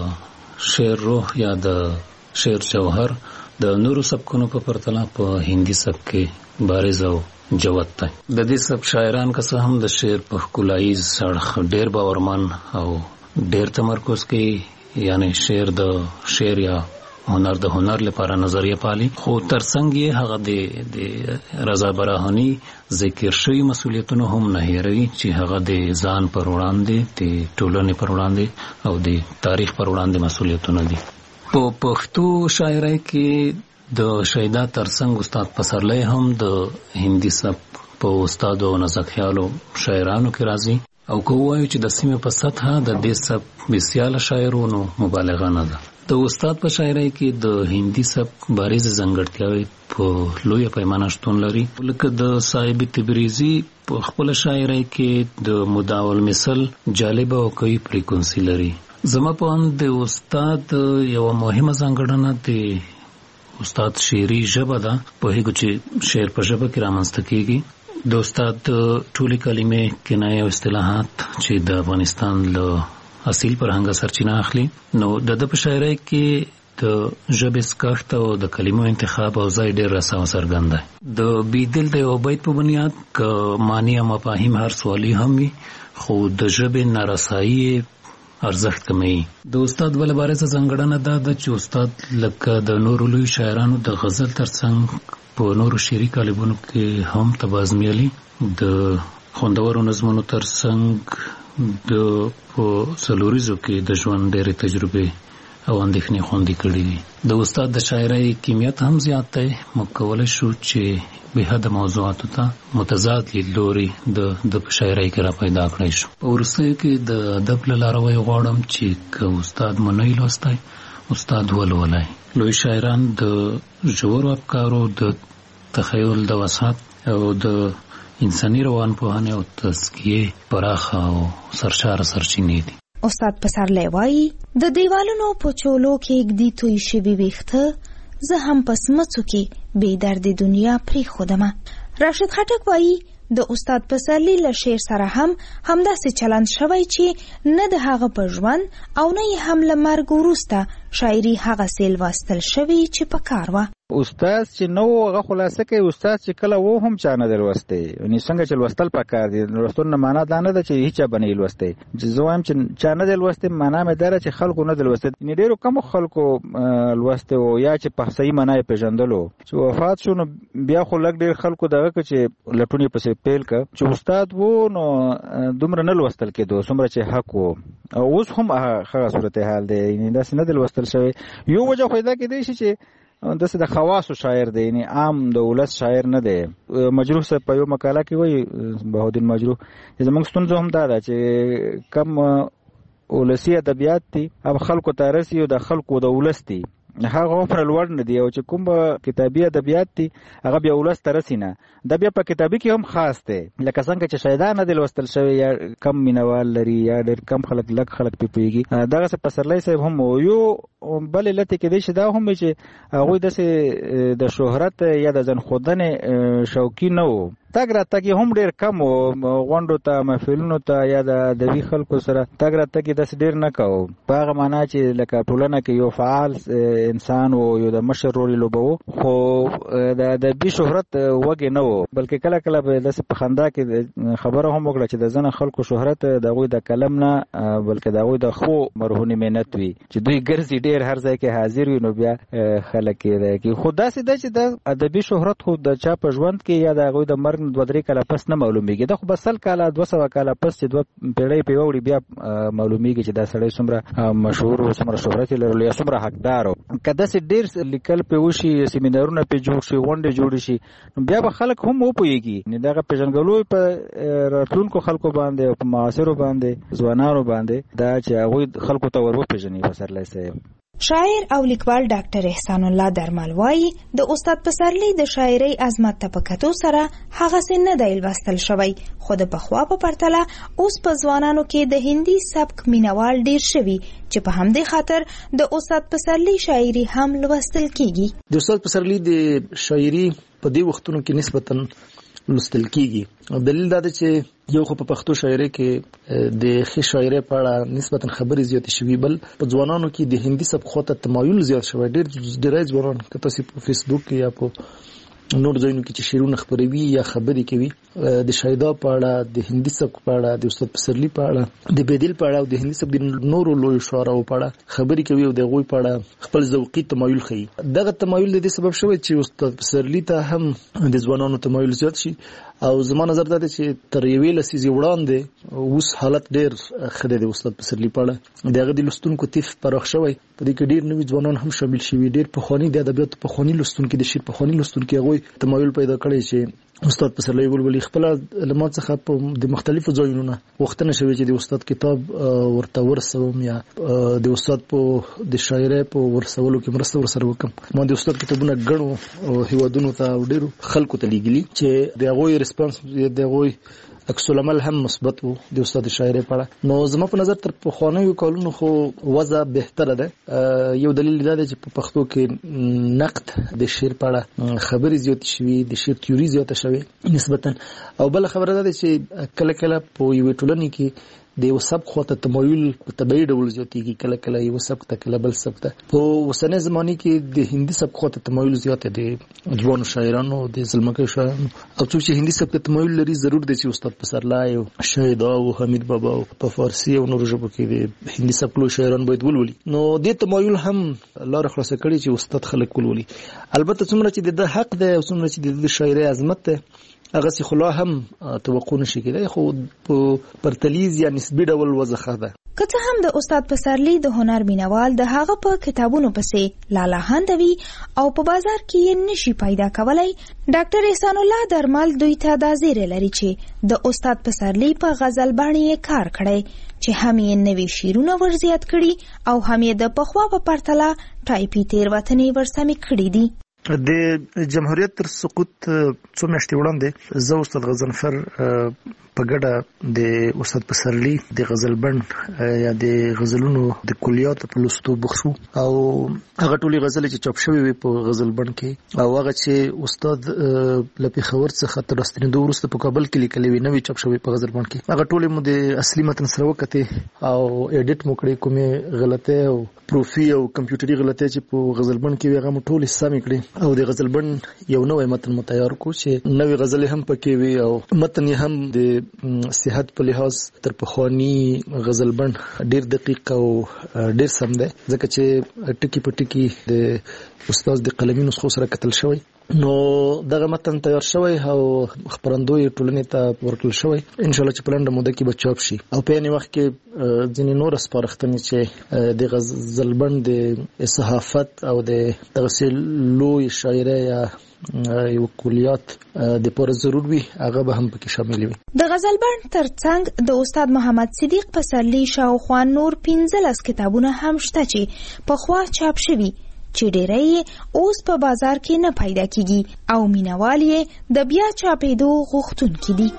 د شعر روح یا د شعر جوهر د نورو سبکونو په پرتله په هندي سبک کې بارز او جوت دی. د دې سب شاعران که څه هم د شعر په ښکلاییز اړخ ډېر باورمن او ډېر تمرکز کوي، یعنی شعر د شعر یا هنر د هنر لپاره نظریه پالي، خو ترڅنګ یې هغه د رضا براهني ذکر شوي مسؤلیتونه هم نه هېروي چې هغه د ځان پر وړاندې، د ټولنې پر وړاندې او د تاریخ پر وړاندې مسؤلیتونه دي. په پښتو شاعرۍ کې د شیدا ترڅنګ استاد پسرلی هم د هندي سبک په استادو او نازکخیالو شاعرانو کې راځي او که ووایو چې د سیمې په سطحه د دې سبک بسیاله شاعرونو مبالغه نه ده. د استاد په شاعرۍ کې د هندي سبک بارز ځانګړتیاوې په لویه پیمانه شتون لري. لکه د صاحب تبریزي په خپل شاعرۍ کې د مداول مثل جالب او قوي فریکونسي لري. زما په اند د استاد یو مهمه ځانګړنه د استاد شعري ژبه ده. په هغه چې شعر په ژبه کې رامنځته کیږي. د استاد ټولې کلمې کنایه او اصطلاحات چې د افغانستان له اصیل فرهنګ سرچینه اخلي، نو د په شاعرۍ کې د ژبې سکښت او د کلمو انتخاب او ځای ډېر رسا او څرګند دی. د بیدل د یو بیت په بنیاد که معنی او مفاهیم هر سوالی هم وي، خو د ژبې نارسایي ارزښت کموي. د استاد بله بارزه ځانګړنه دا ده چې استاد لکه د نورو لوی شاعرانو د غزل ترڅنګ په نورو شعري کالبونو کې هم تبازمیالي د خوندورو نظمونو ترڅنګ د په څلوریزو کې د ژوند ډېرې تجربې او اندېښنې خوندي کړي دي. د استاد د شاعرۍ کمیت هم زیات دی. موږ کولی شو چې بېحده موضوعاتو ته متضاد لیدلوري د په شاعرۍ کې را پیدا کړی شو. په وروستیو کې د ادب له لارې غواړم چې که استاد مو نه لوستی، استاد ولولئ. لوی شاعران د ژورو افکارو د تخیل د وسعت او د انساني روانپوهنې او تزکیې پراخه او سرشاره سرچینې دي. استاد پسرلی وایي د دیوالونو په چولو کې ږدي توی شوي ویښته، زه هم په سمڅو کې بې درد دنیا پرېښودمه. راشد خټک وایي د استاد پسرلی له شعر سره هم همداسې چلند شوی چې نه د هغه په ژوند او نه یې هم له مرګ وروسته شاعري هغسې لوستل شوي چې په کار وه. استاد چې نو هغه خلاصه کوي، استاد چې کله و هم چا نه لوستی، یعنې څنګه چې لوستل پکار دي. لوستل نه معنا دا نه ده چې هیچا به نه لوستی. چې زه وایم چې چا نه لوستی، معنا مې دا ده چې خلکو نه لوستی. یعنې ډېرو کمو خلکو لوستی و، یا چې په صحیح معنا یې پېژندلو. چې وفات شو نو بیا خو لږ ډېر خلکو دغه که چې لټون یې پسې پیل که چې استاد و نو دومره نه لوستل کېدو څومره چې حق و. او اوس هم هغه صورتحال دی، یعنې داسې نه دی لوستل شوی. یو وجه خو دا کېدی شي چې داسې د خواصو شاعر دی، یعنی عام د ولس شاعر نه دی. مجروح صاحب په یو مقاله کې وایي، بهاءالدین مجروح، زموږ ستونزه هم دا ده چې کم ولسي ادبیات دي اب خلکو ته رسي او د خلکو د ولس دي، هغه پر لوړ نه دی. او چې کوم کتابي ادبیات دي هغه بیا ولس ته رسي نه. دا بیا په کتابي کې هم خاص دی، لکه څنګه چې شاعران نه دی لوستل شوی، یا کم مینوال لري، یا ډېر کم خلک لږ خلک پې پوهېږي. دغسې پسرلی صاحب هم یو بلې لتې کېدی شي دا هم وي چې هغوی داسې د شهرت یا د ځان ښودنې شوقي نه وو. تګ راتګ یې هم ډېر کم و، غونډو ته محفلونو ته یا د ادبي خلکو سره تګ راتګ یې داسې ډېر نه کوو، په هغه معنا چې لکه ټولنه کې یو فعال انسان و، یو د مشر رول یې لوبوو، خو د ادبي شهرت وږی نه و. بلکې کله کله به داسې په خندا کې خبره هم وکړه چې د ځینو خلکو شهرت د هغوی د کلم نه بلکې د هغوی د ښو مرهونې محنت وي، چې دوی ګرځي ډېر هر ځای کې حاضر وي، نو بیا خلک یې خو داسې ده چې د ادبي شهرت خو د چا په ژوند کې یا د هغوی د مرګ 2-3 کاله پس نه معلومیږي. دا خو به 100 کاله 200 کاله پس چې 2 پیړۍ پې ووړي بیا معلومیږي چې دا سړی څومره مشهور و، څومره شهرت یې لرلو، یا څومره حقدار و. که داسې ډېر لیکل پې وشي، سیمینارونه پې جوړ شي، غونډې جوړې شي، نو بیا به خلک هم وپوهېږي. دغه پېژندګلوي په راتلونکو خلکو باندې او په معاصرو باندې ځوانانو باندې دا چې هغوی خلکو ته ور وپېژني. پسرلی صاحب شاعر او لیکوال ډاکټر احسان الله درمل وایي د استاد پسرلی د شاعرۍ عظمت ته په کتو سره هغسې نه دی لوستل شوی، خو د پخوا په پرتله اوس په ځوانانو کې د هندي سبک مینوال ډیر شوي چې په همدې خاطر د استاد پسرلی شاعري هم لوستل کیږي. د استاد پسرلی د شاعري په دې وختونو کې نسبتاً لوستل کیږي. دلیل دا دی چې یو خو په پښتو شاعرۍ کې د ښې شاعرۍ په اړه نسبتاً خبرې زیاتې شوي، بل په ځوانانو کې د هندي سبک خواته تمایل زیات شوی. ډېری ځوانان که تاسې په فیسبوک کې یا په نور ځایونو کې چې شعرونه خپروي یا خبرې کوي د شایدا په اړه، د هندي سبک په اړه، د استاد پسرلی په اړه، د بیدل په اړه او د هندي سبک د نورو لویو شاعرانو په اړه خبرې کوي او د هغوی په اړه خپل ذوقي تمایل ښیي. دغه تمایل د دې سبب شوی چې استاد پسرلی ته هم د ځوانانو تمایل زیات شي. او زما نظر دا دی چې تر یوې لسیزې وړاندې اوس حالت ډېر ښه دی د استاد پسرلی په اړه. د هغه د لوستونکو طیف پراخ شوی، په دې کې ډېر نوي ځوانان هم شامل شوي، ډېر پخواني د ادبیاتو پخواني لوستونکي، د شعر پخواني لوستونکي هغوی تمایل پیدا کړی چې استاد پسرلی ولولي خپل لمات څخه په د مختلفو ځایونو وختونه شوی چې د استاد کتاب ورته ورسوم یا د استاد په د شاعرۍ په ورسولو کې مرسته ورسره وکم. ما د استاد کتابونه غنو هیوادونو ته ډیرو خلکو ته لیږلي چې د هغوی ریسپانس د هغوی عکس العمل هم مثبت وو د استاد شاعرۍ په اړه. نو زما په نظر تر پخوانیو کلونو خو وضع بهتره ده. یو دلیل دا دی چې په پښتو کې نقد د شعر په اړه خبرې زیاتې شوي، د شعر تیوري زیاته شوي نسبتا. او بل خبره ده چې کله کله په یوې ټولنې کې د یو سبک خواته تمایل په طبیعي ډول زیاتېږي، کله کله یو سبک ته کله بل سبک ته. په اوسنۍ زمانه کې د هندي سبک خواته تمایل زیات دی، د ځوانو شاعرانو د زلمکو شاعرانو. او څوک چې هندي سبک ته تمایل لري ضرور دی چې استاد پسرلی او شهید او حمید بابا او په فارسی او نورو ژبو کې د هندي سبک لوی شاعران باید ولولي. نو د تمایل هم لاره خلاصه کړي چې استاد خلک ولولي. البته څومره چې د حق دی او څومره چې د شاعرۍ عظمت دی هغه سی خلا هم توقع نشي کېدای، خو په پرتلیز یا نسبی ډول وضع ده. که څه هم د استاد پسرلی د هنر مینوال د هغه په کتابونو پسې لالاهاندوي او په بازار کې یې نشي پیدا کولای، ډاکټر احسان الله درمل دوی ته دا زیری لري چې د استاد پسرلی په غزل باندې کار کړی چې هم یې نوي شعرونه ورزیات کړي او هم یې د پخوا په پرتله ټایپي تېروتنې ورسمې کړي دي. د جمهوریت تر سقوط څو میاشتې وړاندې زه استاد غضنفر په ګډه د استاد پسرلی د غزل بند یا د غزلونو د کلیات په لوستو بوخشو او هغه ټولي غزلې چې چاپ شوی وي په غزل بند کې او هغه چې استاد لپی خبر څخه تر راستنېدو وروسته په کابل کې لیکلي وي نوې چاپ شوی په غزل بند کې، هغه ټولي مو د اصلي متن سره وکړې او اډیټ مو کړې، کومې غلطۍ او پروفي او کمپیوټري غلطۍ چې په غزل بند کې وي هغه مو ټولې سمې کړې او د غزل بند یو نوې متن متیار کو چې نوې غزلې هم پکې وي او متن یې هم د صحت په لحاظ تر پخوانی غزل بند ډیر دقیق او ډیر سم دی، ځکه چې ټکی په ټکی د استاد د قلمي نسخو سره کتل شوی. نو دغه متن تیار شوی او خبرندوی ټولنې ته ورکړل شوی، ان شاء الله چې په لنډه موده کې به چاپ شي. او په یعنی وخت کې ځینې نور سپارښتنې چې د غزل بند د صحافت او د تغسل لوی شاعرۍ یا یو کلیات د پوره ضرور وي هغه به هم پکې شامل وي. د غزل بند ترڅنګ د استاد محمد صدیق پسرلی شاوخوا نور 15 کتابونه هم شته چې په خوا چاپ شوي چې ډېری اوس په بازار کې نه پیدا کیږي او مینوال یې د بیا چاپېدو غوښتونکي دي.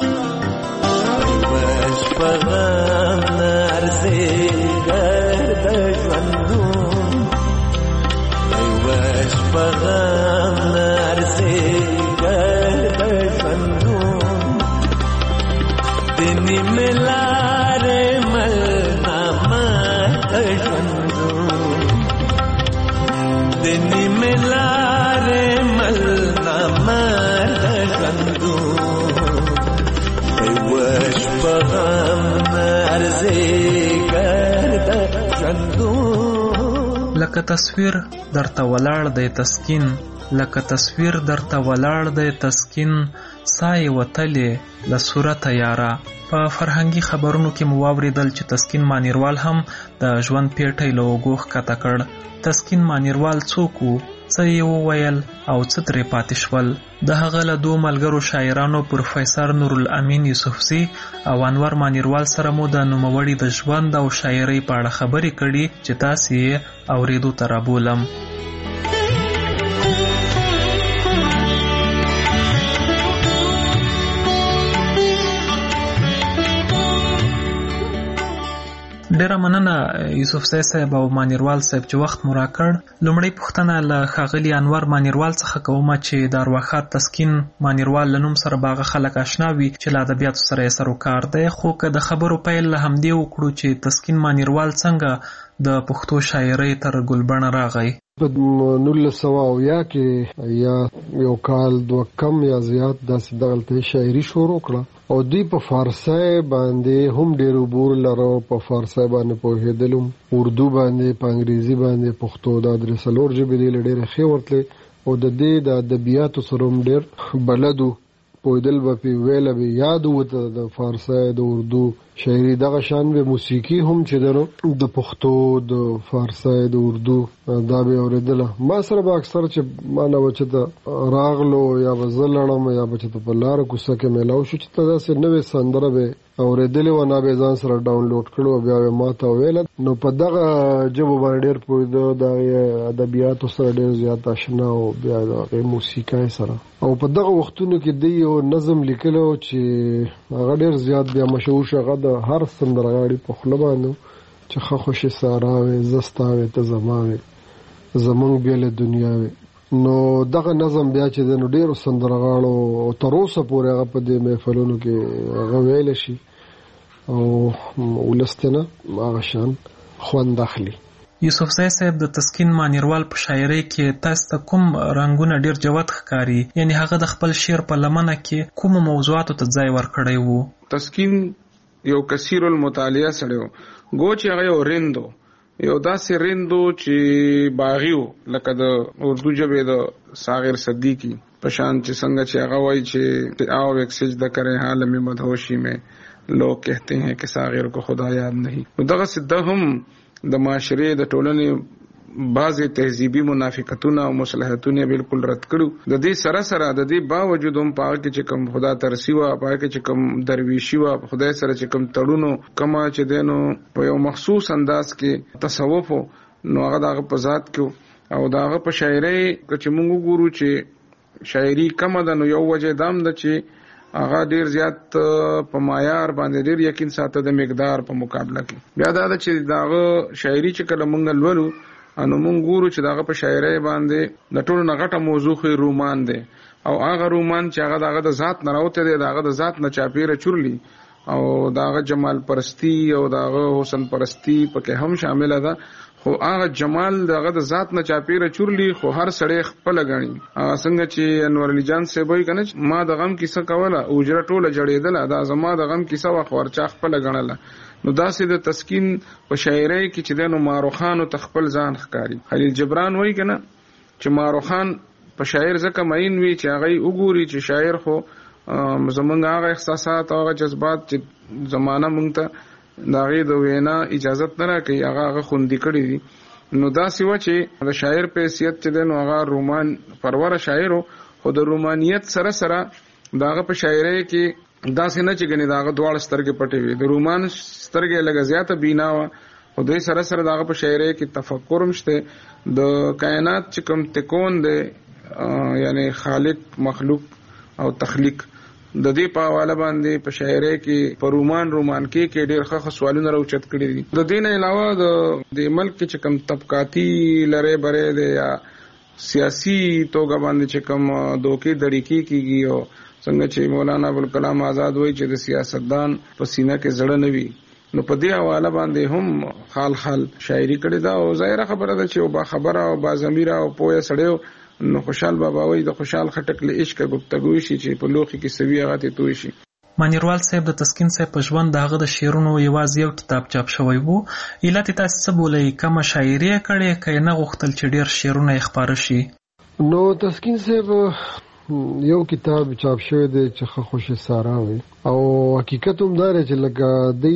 لکه تصویر درته ولاړ دی تسکین، لکه تصویر درته ولاړ دی تسکین، سای وتلې له صورته یارا. په فرهنګي خبرونو کې مو واوریدل چې تسکین مانیروال هم د ژوند پیټی له اوږو ښکته کړ. تسکین مانیروال څوک و، څه یې وویل او څه ترې پاتې شول؟ د هغه له دوه ملګرو شاعرانو پروفیسر نورالامین یوسفزي او انور مانیروال سره مو د نوموړي د ژوند او شاعرۍ په اړه خبرې کړي چې تاسې یې اورېدو ته رابولم. ډیره مننه یوسفزي صاحب او مانیروال صاحب چې وخت مو راکړ. لومړی پوښتنه له ښاغلي انور مانیروال څخه کوم چې د ارواښاد تسکین مانیروال له نوم سره باغه خلک آشنا وي چې له ادبیاتو سره یې سروکار دی، خو که د خبرو پیل له همدې وکړو چې تسکین مانیروال څنګه د پښتو شاعرۍ تر ګلبڼه راغی؟ په 1900 کې یا یو کال دوه کم یا زیات داسې دغلته شاعري شروع کړه او دوی په فارسی باندې هم ډېر عبور لرو، په فارسی باندې پوهېدلم، اردو باندې، په انګریزي باندې، پښتو دا درې څلور ژبې دې له ډېرې ښې ورتلې او د دې د ادبیاتو سره هم ډېر بلد و، پوهېدل به پې ویله به یاد و د فارسی، د اردو، شاعري دغه شان به موسیقي هم چې درو د پښتو د فارسی د اردو دا به اوریدله. ما سره به اکثر چې ما نه وچه د راغلو یا به زلړم یا به چې په لار کوڅه کې ملاو شو چې تاسو نوې سندره به اوریدلې و نه به ځان سره ډاونلوډ کړو بیا ما ته ویل. نو په دغه جبو باندې ډېر پوهېدو د ادبیاتو سره ډېر زیات آشنا او بیا د موسیقۍ سره او په دغه وختونو کې دی یو نظم لیکلو چې هغه ډېر زیات بیا مشهور شو. هغه د هر سندرغاړي په خوله باندې چې ښه خوشې سارا وې زستا وې ته زما وې زمونږ بیا له دنیا وې. نو دغه نظم بیا چې د ډېرو سندرغاړو تر اوسه پورې هغه په دې محفلونو کې هغه ویل شي او ولستنه هغه شان خوند اخلي. یوسفزی صاحب د تسکین مانیروال په شاعرۍ کې تاسو ته کوم رنگونه ډېر جوت ښکاري؟ یعنی هغه د خپل شعر په لمنه کې کوم موضوعاتو ته ځای ورکړی وو؟ تسکین یو کثیر المطالعه سره و گو چې هغه یو رندو یو داسې رندو چې باغیو لکه د اردو ژبې د ساغر صدیقی پشان چې څنګه چې هغه وایي چې آو ایک سجدہ کرے حال میں مدهوشی میں لوگ کہتے ہیں کہ ساغر کو خدا یاد نہیں. دغه سده هم د معاشره د ټولنې بعضې تهذیبي منافقتونه او مصلحتونه بالکل رد کړو. د دې سره سره د دې باوجود هم په هغه کې چې کوم خدا ترسي وه په هغه کې چې کوم درویشي وه خدای سره چې کوم تړونو کومه چې دی نو په یو مخصوص انداز کې تصوف نو هغه د هغه په ذات کې او د هغه په شاعرۍ چې موږ وګورو چې شاعري کمه ده نو یو وجه دام ده چې هغه ډیر زیات په معیار باندې ډیر یقین ساته د مقدار په مقابله کې. بیا دا چې داغه شاعري چې کله مونږ لولو انو مونږ ګورو چې داغه په شاعرۍ باندې د ټولو نه غټه موضوع خو رومان دی او هغه رومان چې هغه داغه د ذات نه راوته دی داغه د ذات نه چاپیره چورلی او داغه جمال پرستی او داغه حسن پرستی پکې هم شامل ده. خو هغه جمال دغه د ذات نه چاپیره چورلی خو هر سړی خپل غني. څنګه چې انور علي جان صاحب وایي کنه ما د غم کیسه کوله او اجره ټوله جړېدله دا زما د غم کیسه وا خورچا خپل غنله. نو داسې د تسکین په شاعرۍ کې چې د نو ماروخانو تخپل ځان ښکاری. خلیل جبران وایي کنه چې ماروخان په شاعر ځکه مین وی چې هغه وګوري چې شاعر خو زمونږ هغه احساسات او هغه جذبات چې زمانہ مونږ ته داغه د وینا اجازه نه راکړي هغه خوندې کړی دي. نو دا سیوا چې د شاعر په حیثیت چې د نو هغه رومان پرور شاعر خو د رومانیت سره سره داغه په شاعرۍ کې داسې نه چې ګنې داغه دواړه سترګې پټې وي. د رومان سترګې لږه زیاته بینا و خو دوی سره سره داغه په شاعرۍ کې تفکر مشته د کائنات چې کوم تکون دی یعنی خالق مخلوق او تخلیق د دې په حواله باندې په شاعرۍ کې په رومان کې ډېر ښه سوالونه راوچت کړي دي. د دې نه علاوه د ملک چې کوم طبقاتي لړۍ برې دی یا سیاسي توګه باندې چې کوم دوکې دړیکې کیږي او څنګه چې مولانا ابوالکلام آزاد وایي چې د سیاستدان په سینه کې زړه نه وي نو په دې حواله باندې هم خال شاعري کړې ده. او ظاهره خبره ده چې با خبره او با ضمیره او پوهه سړیو نو خوشحال بابا وایي د خوشحال خټک له عشق گفتگو شي چې په لوخي کې سوي هغه ته توي شي. مانیروال صاحب د تسکین صاحب په ژوند دغه د شعرونو یوازې یو کتاب چاپ شوی وو. علت تاسو څه بولئ کومه شاعري کړې کینه غوښتل چې ډیر شعرونه یې خپاره شي؟ نو تسکین صاحب یو کتاب چاپ شوی دی چې خوشې سارا وي او حقیقت هم دا چې لکه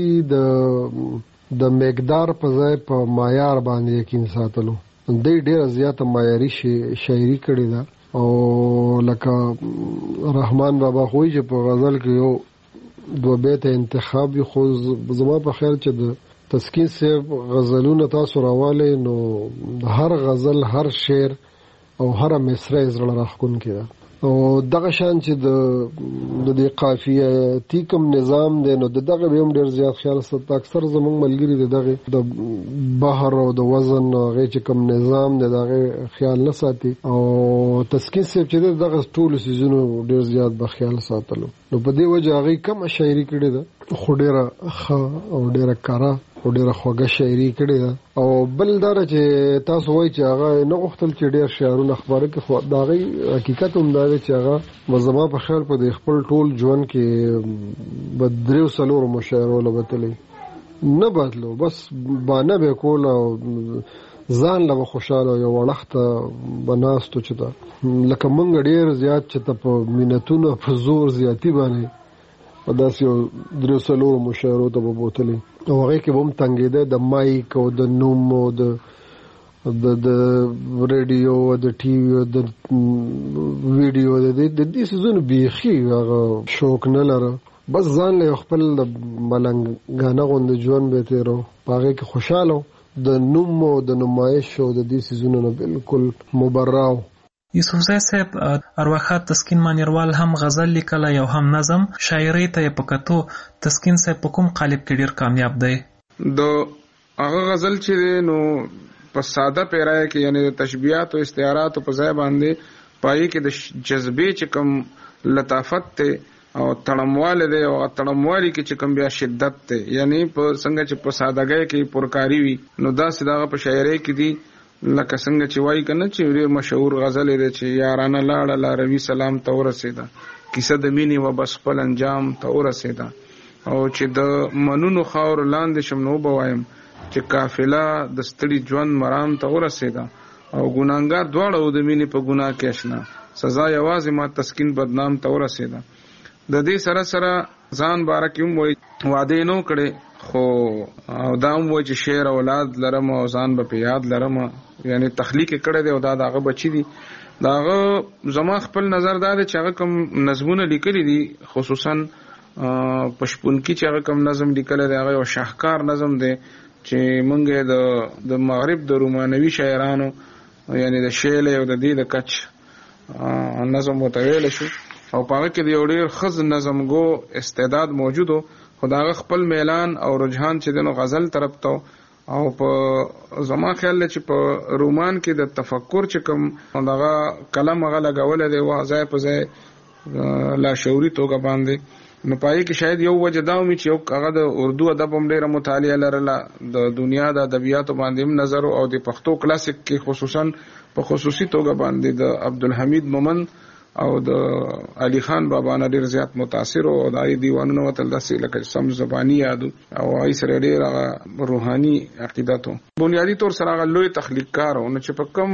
د مقدار په ځای په معیار باندې یقین ساتلو دی ډیره زیاته معیاري شاعري کړې ده. او لکه رحمان بابا خوی چې په غزل کې یو دو بیت انتخاب خو زما په خیال چې د تسکین صاحب غزلونه تاسو راواله نو هر غزل هر شعر او هر مصرع زړه راخون کړه او دغه شان چې د دې قافیه تیکم نظام دی نو دغه به هم ډیر زیات خیال ساتي. اکثر زمونږ ملګری دغه د بحر او د وزن هغه چې کوم نظام دی دغه خیال نه ساتي او تسکین صاحب چې دغه ټول سيزونو ډیر زیات به خیال ساتلو. نو په دې وجه هغه کوم شاعري کړې ده خو ډیره ښه او ډیره کارا او ډیره خوږه شاعري کړې ده. او بل دا چې تاسو وایي چې هغه نه غوښتل چې ډیر شعرونه خبره کې خو دا غي حقیقت هم دا چې هغه مزما په خیال په خپل ټول ژوند کې بدریو سلور مشاعر ولبتلې نه بدلو بس باندې به کول او ځان له خوشاله یو وړخته بناستو چې دا لکه مونږ ډیر زیات چې په مينتونو په زور زیاتی باندې داسې 3 مشاعرو ته به بوتلې او هغې کې به هم تنګېده د مایک او د نوم او د ریډیو د ټي وي او د ویډیو د دې څیزونو بیخي هغه شوق نه لره. بس ځان له خپل ملنګانه غوندې ژوند به تېرو، په هغې کې خوشحاله د نوم او د نمایش او د دې څیزونو نه بالکل مبرا و. یوسفزی صاحب ارواښاد تسکین مانیروال هم غزل لیکلی او هم نظم. شاعرۍ ته یې په کتو تسکین صاحب په کوم قالب کې ډېر کامیاب دی؟ د هغه غزل چې دی نو په ساده پیرایه کې یعنی د تشبیهات او استعاراتو په ځای باندې پای کې د جذبې چې کوم لطافت ته او تړمواله دی او تړموالي کې چې کوم بیا شدت ته یعنی په څنګه چې په سادهګۍ کې پرکاری وي نو دا ساده په شاعرۍ کې دی لکه څنګه چې وایي کنه چې ډېر مشهور غزل دی چې یارانه لاړه لاروي سلام ته ورسېده، کیسه د مینې و بس خپل انجام ته ورسېده، او چې د منونو خاور لاندې شم نو بوایم چې قافله د ستړي ژوند مرام ته ورسېده، او ګناهګار دواړه د مینې په ګناه کې اشنا، سزا یوازې ما تسکین بدنام ته ورسېده. د دې سره سره ځان باره کې هم وایي وعدې نو کړې خو او دا هم وایي چې شعر اولاد لرم او ځان به په یاد لرم، یعنی تخلیق کړی دی او دا د هغه بچي دي. د هغه زما خپل نظر دا دی چې هغه کوم نظمونه لیکلي دي خصوصا پشپونکي چې هغه کوم نظم لیکلی دی هغه یو شاهکار نظم دی چې مونږ د مغرب د رومانوي شاعرانو یعنی د شیلې او د دې د کچ نظم ورته ویلی شو او په هغه کې د یو ډېر ښه نظم ګو استعداد موجود و، خو د هغه خپل میلان او رجحان چې دی نو غزل طرف ته او په زما خیال دی چې په رومان کې د تفکر چې کوم دغه قلم هغه لګولی دی و ځای په ځای لاشعوري توګه باندې نو پای کې شاید یو وجه دا ومي چې یو هغه د اردو ادب هم ډېره مطالعه لرله، د دنیا د ادبیاتو باندې هم نظر او د پښتو کلاسیک کې خصوصا په خصوصي توګه باندې د عبدالحمید مومند او د علي خان بابا نه ډېر زیات متاثر او د ای دیوانونو وتل داسې لکه سم زبانی یادو او ای سره ډېر هغه روحاني عقیدتو بنیادی طور سره هغه لوی تخلیقکار او چې په کوم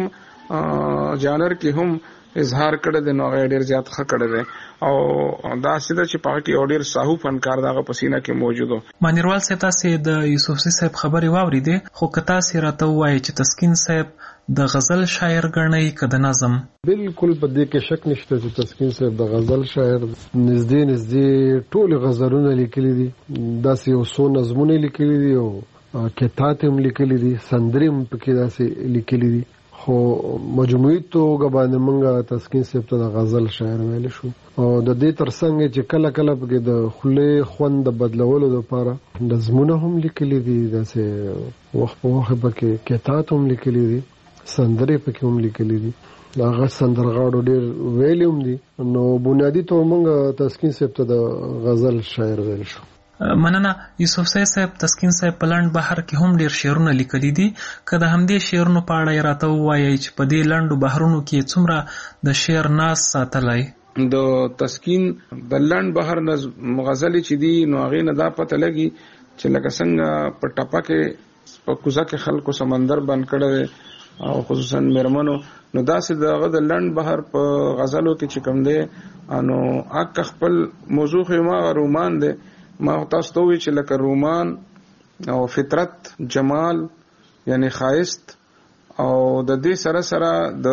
جانر کې هم اظهار کړی دی نو هغه ډېر زیات ښه کړی دی او دا سیده چې په هغه کې یو ډېر ساهو فنکار د هغه په سینه کې موجود و. مانیروال صاحب تاسې د یوسفزي صاحب خبرې واورېدې خو که تاسې راته ووایئ چې تسکین صاحب د غزل شاعر ګڼئ که د نظم؟ بالکل په دې کې شک نشته چې تسکین صاحب د غزل شاعر نږدې ټولې غزلونه لیکلي دي، داسې یو څو نظمونه لیکلي دي او کتات هم لیکلي دي، سندرې هم پکې داسې لیکلي دي، خو مجموعي توګه باندې موږ تسکین صاحب ته د غزل شاعر ویلی شو. او د دې ترڅنګ چې کله کله پکې د خولې خوند د بدلولو لپاره نظمونه هم لیکلي دي، داسې وخت په وخت پکې کتات هم لیکلي دي، سندرې پکې هم لیکلي دي، هغه سندرغاړو ډېر ویلي هم دي. نو بنیادي طور موږ تسکین صاحب ته د غزل شاعر ویل شو. مننه. یوسفزی صاحب تسکین صاحب په لنډ بهر کې هم ډېر شعرونه لیکلي دي، که د همدې شعرونو په اړه یې راته ووایئ چې په دې لنډو بهرونو کې څومره د شعر ناز ساتلی؟ د تسکین د لنډ بهر غزلې چې دي نو هغې نه دا پته لګي چې لکه څنګه په ټپه کې په کوزه کې خلکو سمندر بند کړی دی او خصوصا میرمنو نو داسې دغه د لنډ بهر په غزلو کې چې کوم دی نو اک خپل موضوع خو ما رومان دی، ما تاسو ته وی چې لکه رومان او فطرت جمال یعنی خایست او د دې سره سره د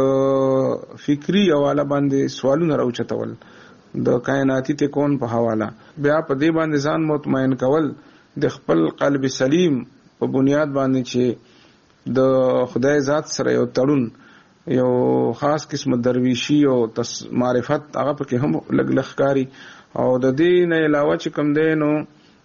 فکری حواله باندې سوالونه راوچتول د کائناتی تکون په حواله بیا په دې باندې ځان مطمئن کول د خپل قلب سلیم په بنیاد باندې چې د خدای ذات سره یو تړون یو خاص قسم درویشي او معرفت هغه پکې هم لګ لخکاری او د دې نه علاوه چې کوم دی نو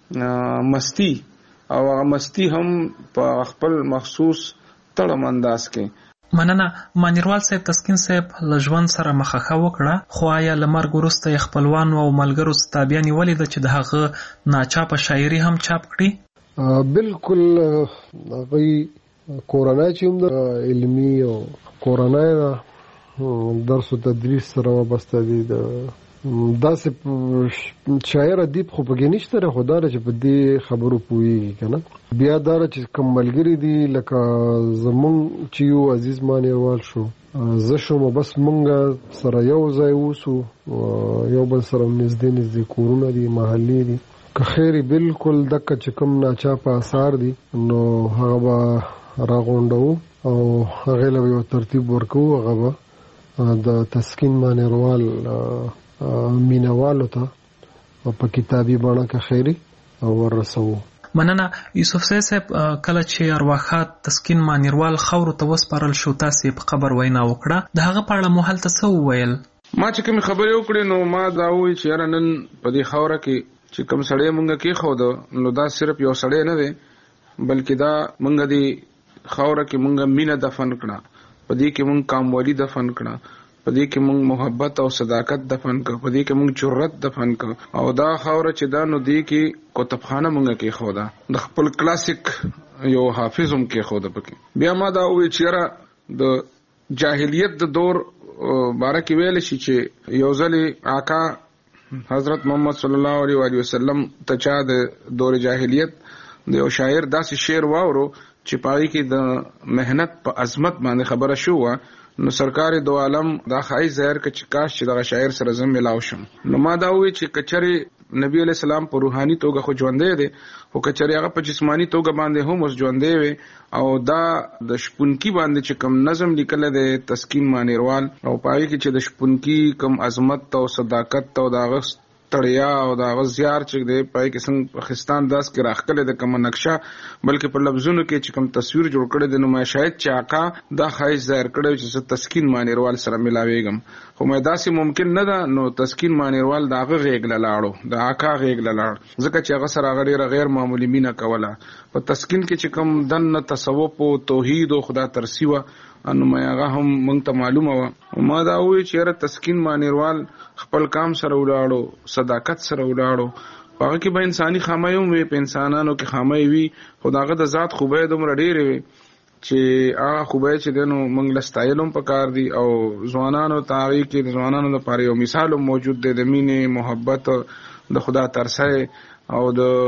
مستی او هغه مستی هم په خپل مخصوص تړم انداز کې. مننه. مانیروال صاحب تسکین صاحب له ژوند سره مخه وکړه خو آیا له مرګ وروسته یې خپلوانو او ملګرو ستابیا نیولې ده چې د هغه ناچاپه شاعري هم چاپ کړي؟ بالکل. هغوی کورنۍ چې هم علمي او کورنۍ ده درس و تدریس سره وابسته دي، د داسې شاعر ادیب خو پکې نشته خو دا چې په دې خبرو پوهېږي که نه. بیا دا چې کوم ملګري دي لکه زمونږ چې یو عزیز مانیروال شو زه شوم بس مونږ سره یو ځای اوسو یو بل سره نږدې کورونه دي محلي دي که خیري بالکل دکه چې کوم ناچاپه اثار دي نو هغه به راغونډو او هغې له یو ترتیب ورکوو هغه به د تسکین مانیروال مینوالو ته په کتابي بڼه کې خیري ورسوو. مننه. یوسف صاحب کله چې ارواښاد تسکین مانیروال خاورو ته وسپارل شو تاسې په قبر وینا وکړه د هغه په اړه مو هلته څه وویل؟ ما چې کومې خبرې وکړې نو ما دا وویل چې یاره نن په دې خاوره کې چې کوم سړی مونږ کېښوده نو دا صرف یو سړی نه دی بلکې دا مونږ دې خاوره کې مونږ مینه دفن کړه، په دې کې مونږ کاموالي دفن کړه، په دې کې مونږ محبت او صداقت دفن کړ، په دې کې مونږ جرأت دفن کړ او دا خاوره چې دا نو دې کې کتابخانه مونږ کېښوده د خپل کلاسیک یو حافظ هم کېښوده پکې. بیا ما دا وویل چې یاره د جاهلیت د دور باره کې ویل شي چې یو ځلې آقا حضرت محمد صلی الله علیه وسلم ته چا د دور جاهلیت د یو شاعر داسې شعر واورو چې پای کې د مهنت په عظمت باندې خبره شو نو سرکار دو عالم دا خای زهر ک چې کاش چې دا شاعر سره زم ملاو شم. نو ما دا وی چې کچره نبی علیہ السلام په روحاني توګه خو ژوندې دي او کچره هغه په جسمانی توګه باندې هم اوس ژوندې وي او دا د شپونکی باندې چې کم نظم لیکل دی تسکین مانیروال او پای کې چې د شپونکی کم عظمت او صداقت او دا غس تړیا او دا غزيار چې دی پای کې څنګه پاکستان داس کې راخکله د کوم نقشه بلکې په لفظونو کې چې کوم تصویر جوړ کړی د نو شاید چې آقا دا خایز ظاهر کړی چې تسکین مانیروال سره ملاويږم خو مې داسې ممکن نه ده. نو تسکین مانیروال دا غېګ لاړو د آقا غېګ لاړ ځکه چې هغه سره غړي غیر معمولی مینه کوله په تسکین کې چې کوم دنه تصوف او توحید او خدا ترسیوه انو مې هغه هم مونږ ته معلومه و. ما دا وی چې تسکین مانیروال خپل کام سره ولاړو صداقت سره ولاړو هغه کې به انساني خامایو وي په انسانانو کې خامای وي خداغه د ذات خوبه دومره ډېرې وي چې هغه خوبه چې دنو مونږ لستایلم پکار دي او ځوانانو تاریخ کې د ځوانانو لپاره یو مثال موجود دی د مینې محبت د خدا ترسه او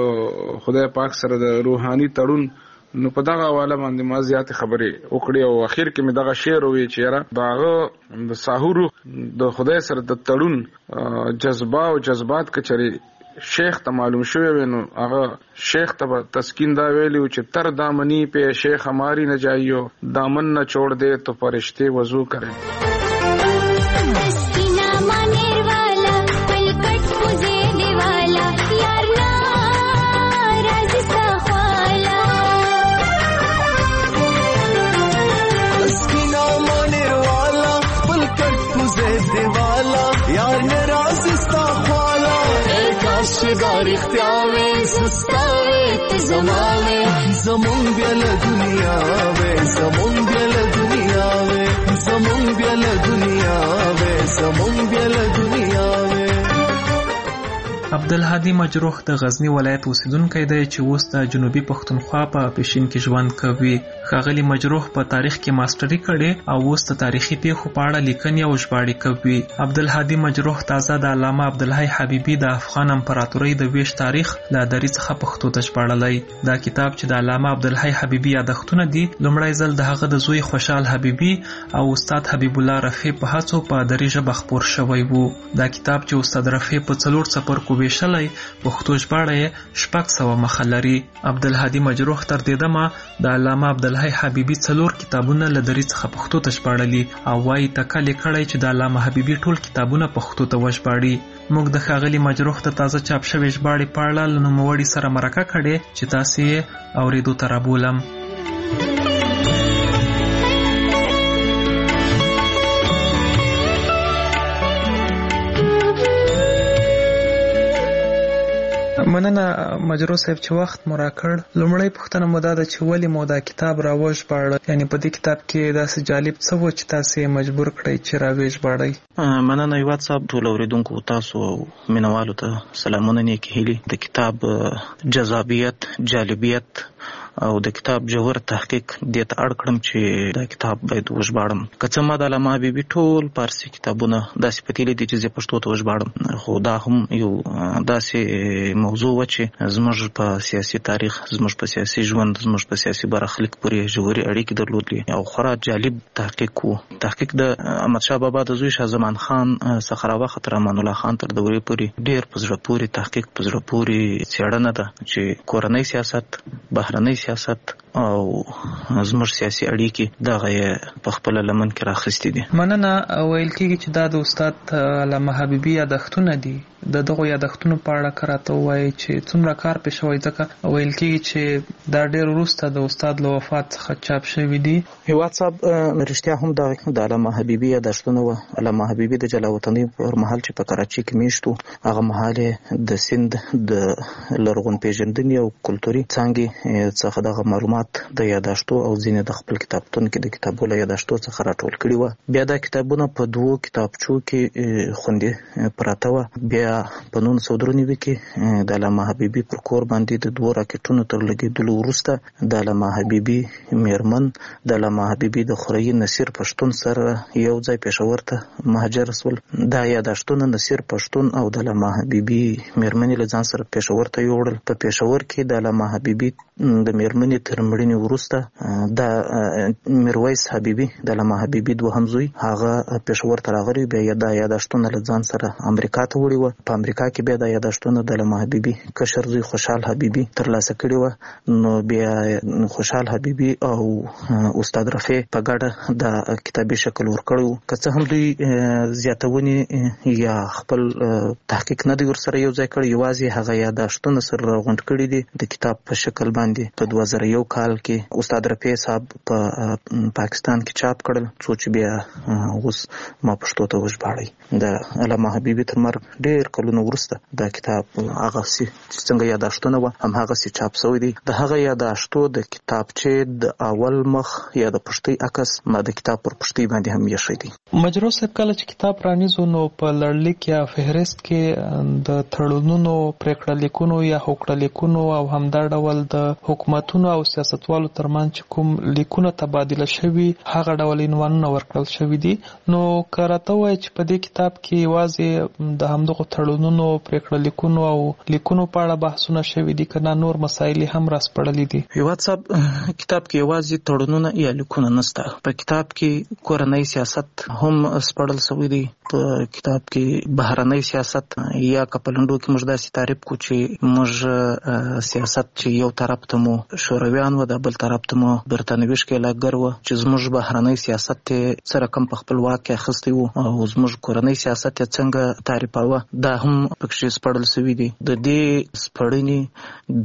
د خدای پاک سره د روحاني تړون. نو په دغه حواله باندې ما زیات خبرې وکړې او اخر کې مې دغه شعر وی چې یاره داغه د ساحور د خدای سره د تړون جذبه او جذبات کچري شیخ ته معلوم شوی نو هغه شیخ ته تسکین دا ویلی چې تر دامنی په شیخ ہماری نہ جائیو دامن نہ چھوڑ دے تو فرشتے وضو کریں. شدار اختیاوے سستاوے تزماوے زمون بیل دنیا وے زمون بیل دنیا وے زمون بیل دنیا وے زمون بیل دنیا وے. عبدالهادي مجروح د غزنی ولایت اوسیدونکی دی چې اوس د جنوبي پښتونخوا په پښین کې ژوند کوي. ښاغلي مجروح په تاریخ کې ماستري کړې او اوس د تاریخي پیښو په اړه لیکنې او ژباړې کوي. عبدالهادي مجروح تازه د علامه عبدالحی حبیبي د افغان امپراتورۍ د ویش تاریخ له دري څخه پښتو ته ژباړلی. دا کتاب چې د علامه عبدالحی حبیبي یادښتونه دي لومړی ځل د هغه د زوی خوشحال حبیبي او استاد حبیب الله رفیع په هڅو په دري ژبه خپور شوی و. دا کتاب چې استاد رفیع په 4 څپرکو ویشلی پښتو ژباړه یې 600 مخه لري. عبدالهادي مجروح تر دې دمه د علامه عبدالحی حبیبي 4 کتابونه له دري څخه پښتو ته ژباړلي او وايي تکل یې کړی چې د علامه حبیبي ټول کتابونه پښتو ته وژباړي. موږ د ښاغلي مجروح د تازه چاپ شوې ژباړې په اړه له نوموړي سره مرکه کړې چې تاسې یې اورېدو ته رابولم. مننه مجروح صاحب چې وخت مو راکړ. لومړی پوښتنه مو دا ده چې ولې مو دا کتاب راوژباړه، یعنې په دې کتاب کې داسې جالب څه و چې تاسې یې مجبور کړئ چې راوژباړئ؟ مننه هیواد صاحب، ټولو اورېدونکو تاسو او مینوالو ته سلامونه نیکې هیلې. د کتاب جذابیت، جالبیت او د کتاب جوهر تحقیق دې ته اړ کړم چې دا کتاب باید وژباړم. که څه ما د علامه حبیبي ټول فارسي کتابونه داسې پتیلې دي چې زه پښتو ته وژباړم، خو دا هم یو داسې موضوع و چې زموږ په سیاسي تاریخ، زموږ په سیاسي ژوند، زموږ په سیاسي برخلیک پورې ژورې اړیکې درلودلې او خورا جالب تحقیق و. تحقیق د احمدشاه بابا د زوی شاه زمان خان څخه راوخت تر امان الله خان تر دورې پورې ډېر په زړه پورې تحقیق، په زړه پورې څېړنه ده چې کورنۍ سیاست، بهرنۍ سیاست او زموږ سیاسي اړیکې دغه یې په خپله لمن کې راخیستې دي. مننه. ویل کېږي چې دا د استاد علامه حبیبي یادښتونه دي. د دغو یادښتونو په اړه که راته ووایي چې څومره کار پې شوی، ځکه ویل کېږي چې دا ډېر وروسته د استاد له وفات څخه چاپ شوي دي. هیواد صاحب رښتیا هم د علامه حبیبي یادښتونه وه. علامه حبیبي د جلا وطنۍ پر مهال چې په کراچۍ کې میشت و، هغه مهال یې د سند د لرغون پیژندنې او کلتوري څانګې څخه دغه معلومات د یادښتو او ځینې د خپل کتابتون کې د کتابو له یادښتو څخه راټول کړي وه. بیا دا کتابونه په 2 کتابچو کې خوندي پراته وه. بیا په 1993 کې د علامه حبیبي پر کور باندې د 2 راکټونو تر لګېدلو وروسته د علامه حبیبي میرمن د علامه حبیبي د خوريي نصیر پښتون سره یو ځای پېښور ته مهاجر شول. دا یادښتونه نصیر پښتون او د علامه حبیبي میرمنې له ځان سره پېښور ته یوړل. په پېښور کې د علامه حبیبي د میرمنې تر مړینې وروسته د میرویس حبیبي د علامه حبیبي دوهم زوی هغه پېښور ته راغلی. بیا دا یادښتونه له ځان سره امریکا ته وړي وه. په امریکا کې بیا د یادښتونو د علامه حبیبي کشر زوی خوشحال حبیبي ترلاسه کړي وه. نو بیا خوشحال حبیبي او استاد رفیع په ګډه د کتابي شکل ورکړی و. که څه هم دوی زیاتونې یا خپل تحقیق نه دی ورسره یو ځای کړی، یوازې هغه یادښتونه سره راغونډ کړي دي د کتاب په شکل باندې. په 2001 کال کې استاد رفیع صاحب په پاکستان کې چاپ کړل، څو چې بیا اوس ما پښتو ته وژباړی. د علامه حبیبي تر مرګ ډېر کلونه وروسته دا کتاب هغه څنګه یادښتونه وه هماغسې چاپ شوی دی. د هغه یادښتو د کتابچې د اول مخ یا د پښتۍ عکس ما د کتاب پر پښتۍ باندې هم ایښی دی. مجروح صاحب کله چې کتاب پرانیزو نو په لړلیک یا فهرست کې د تړونونو، پرېکړه لیکونو یا هوکړه لیکونو او همدا ډول د حکومتونو او سیاستوالو ترمنځ چې کوم لیکونه تبادله شوي هغه ډول عنوانونه ورکړل شوي دي. نو که راته ووایي چې په دې کتاب کې یوازې د همدغو تړونونو، پرېکړه لیکونو او لیکونو په اړه بحثونه شوي دي که نه نور مسایل هم راسپړلي دي؟ هیواد صاحب کتاب کې یوازې تړونونه یا لیکونه نشته. په کتاب کې کورنۍ سیاست هم سپړل شوی دی. په کتاب کې بهرنۍ سیاست یا که په لنډو کې موږ داسې تعریف کړو چې موږ سیاست چې یو طرف ته مو شورویان و، د بل طرف ته مو برتانوي ښکېلاکګر و چې زموږ بهرنۍ سیاست یې څه رقم په خپل واک کې اخیستی و او زموږ کورنۍ سیاست یې څنګه تعریفاوه، دا هم پکښې سپړل شوي دي. د دې سپړنې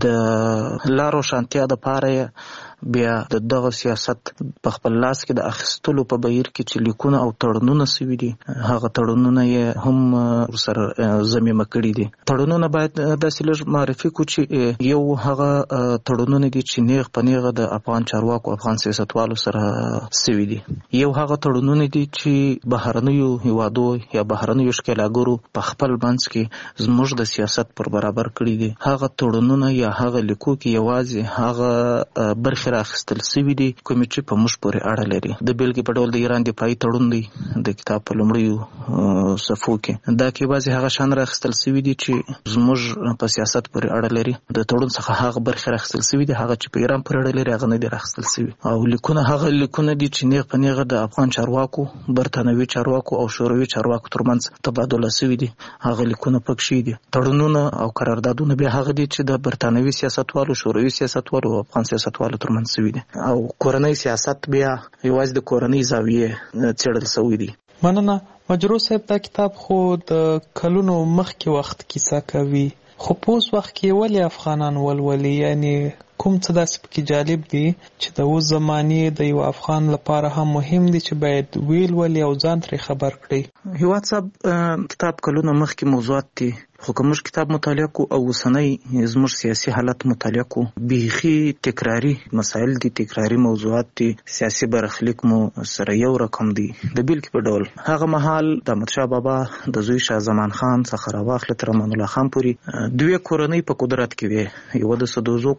د لا روښانتیا دپاره بیا د دغه سیاست په خپل لاس کې د اخیستلو په بهیر کې چې لیکونه او تړونونه شوي دي، هغه تړونونه یې هم ورسره ضمیمه کړي دي. تړونونه باید داسې لږ معرفي کړو چې یو هغه تړونونه دي چې نیغ په نیغه د افغان چارواکو، افغان سیاستوالو سره شوي دي. یو هغه تړونونه دي چې بهرنیو هیوادو یا بهرنیو ښکېلاګرو په خپل منځ کې زموږ د سیاست پر برابر کړي دي. هغه تړونونه یا هغه لیکو کې یوازې هغه برخې راخیستل شوي دي کومې چې په موږ پورې اړه لري. د بیلګې په ډول د ایران دفاعي تړون دی د کتاب په لومړیو صفحو کې، دا کې یوازې هغه شیان راخیستل شوي دي چې زموږ په سیاست پورې اړه لري. د تړون څخه هغه برخې راخیستل شوي دي، هغه چې په ایران پورې اړه لري هغه نه دي راخیستل شوي. او لیکونه هغه لیکونه دي چې نیغ په نیغه د افغان چارواکو، برتانوي چارواکو او شوروي چارواکو ترمنځ تبادله شوي دي، هغه لیکونه پکښې دي. تړونونه او قراردادونه بیا هغه دي چې د برتانوي سیاستوالو، شوروي سیاستوالو او افغان سیاستوالو ترمنځ شوي دي. او کورنۍ سیاست بیا یوازې د کورنۍ زاویې څېړل شوي دي. مننه. مجروح صاحب دا کتاب خو د کلونو مخکې وخت کیسه کوي، خو په اوس وخت کې ولې افغانان ولولي؟ یعنی کوم څه داسې پکې جالب دي چې د اوس زمانې د یو افغان لپاره هم مهم دي چې باید ولولي او ځان ترې خبر کړي؟ هیواد صاحب کتاب کلونه مخکې موضوعات دي، خو که موږ کتاب مطالعه کو او اوسنی زموږ سیاسي حالت مطالعه کو، بیخي تکراری مسایل دي، تکراری موضوعات دي، سیاسي برخلیک مو سره یو رقم دي. د بیلګې په ډول هغه مهال د احمدشاه بابا د زوی شاه زمان خان څخه راواخله تر امان الله خان پورې 2 کورنۍ په قدرت کې وې. یوه د سدوزو کورنۍ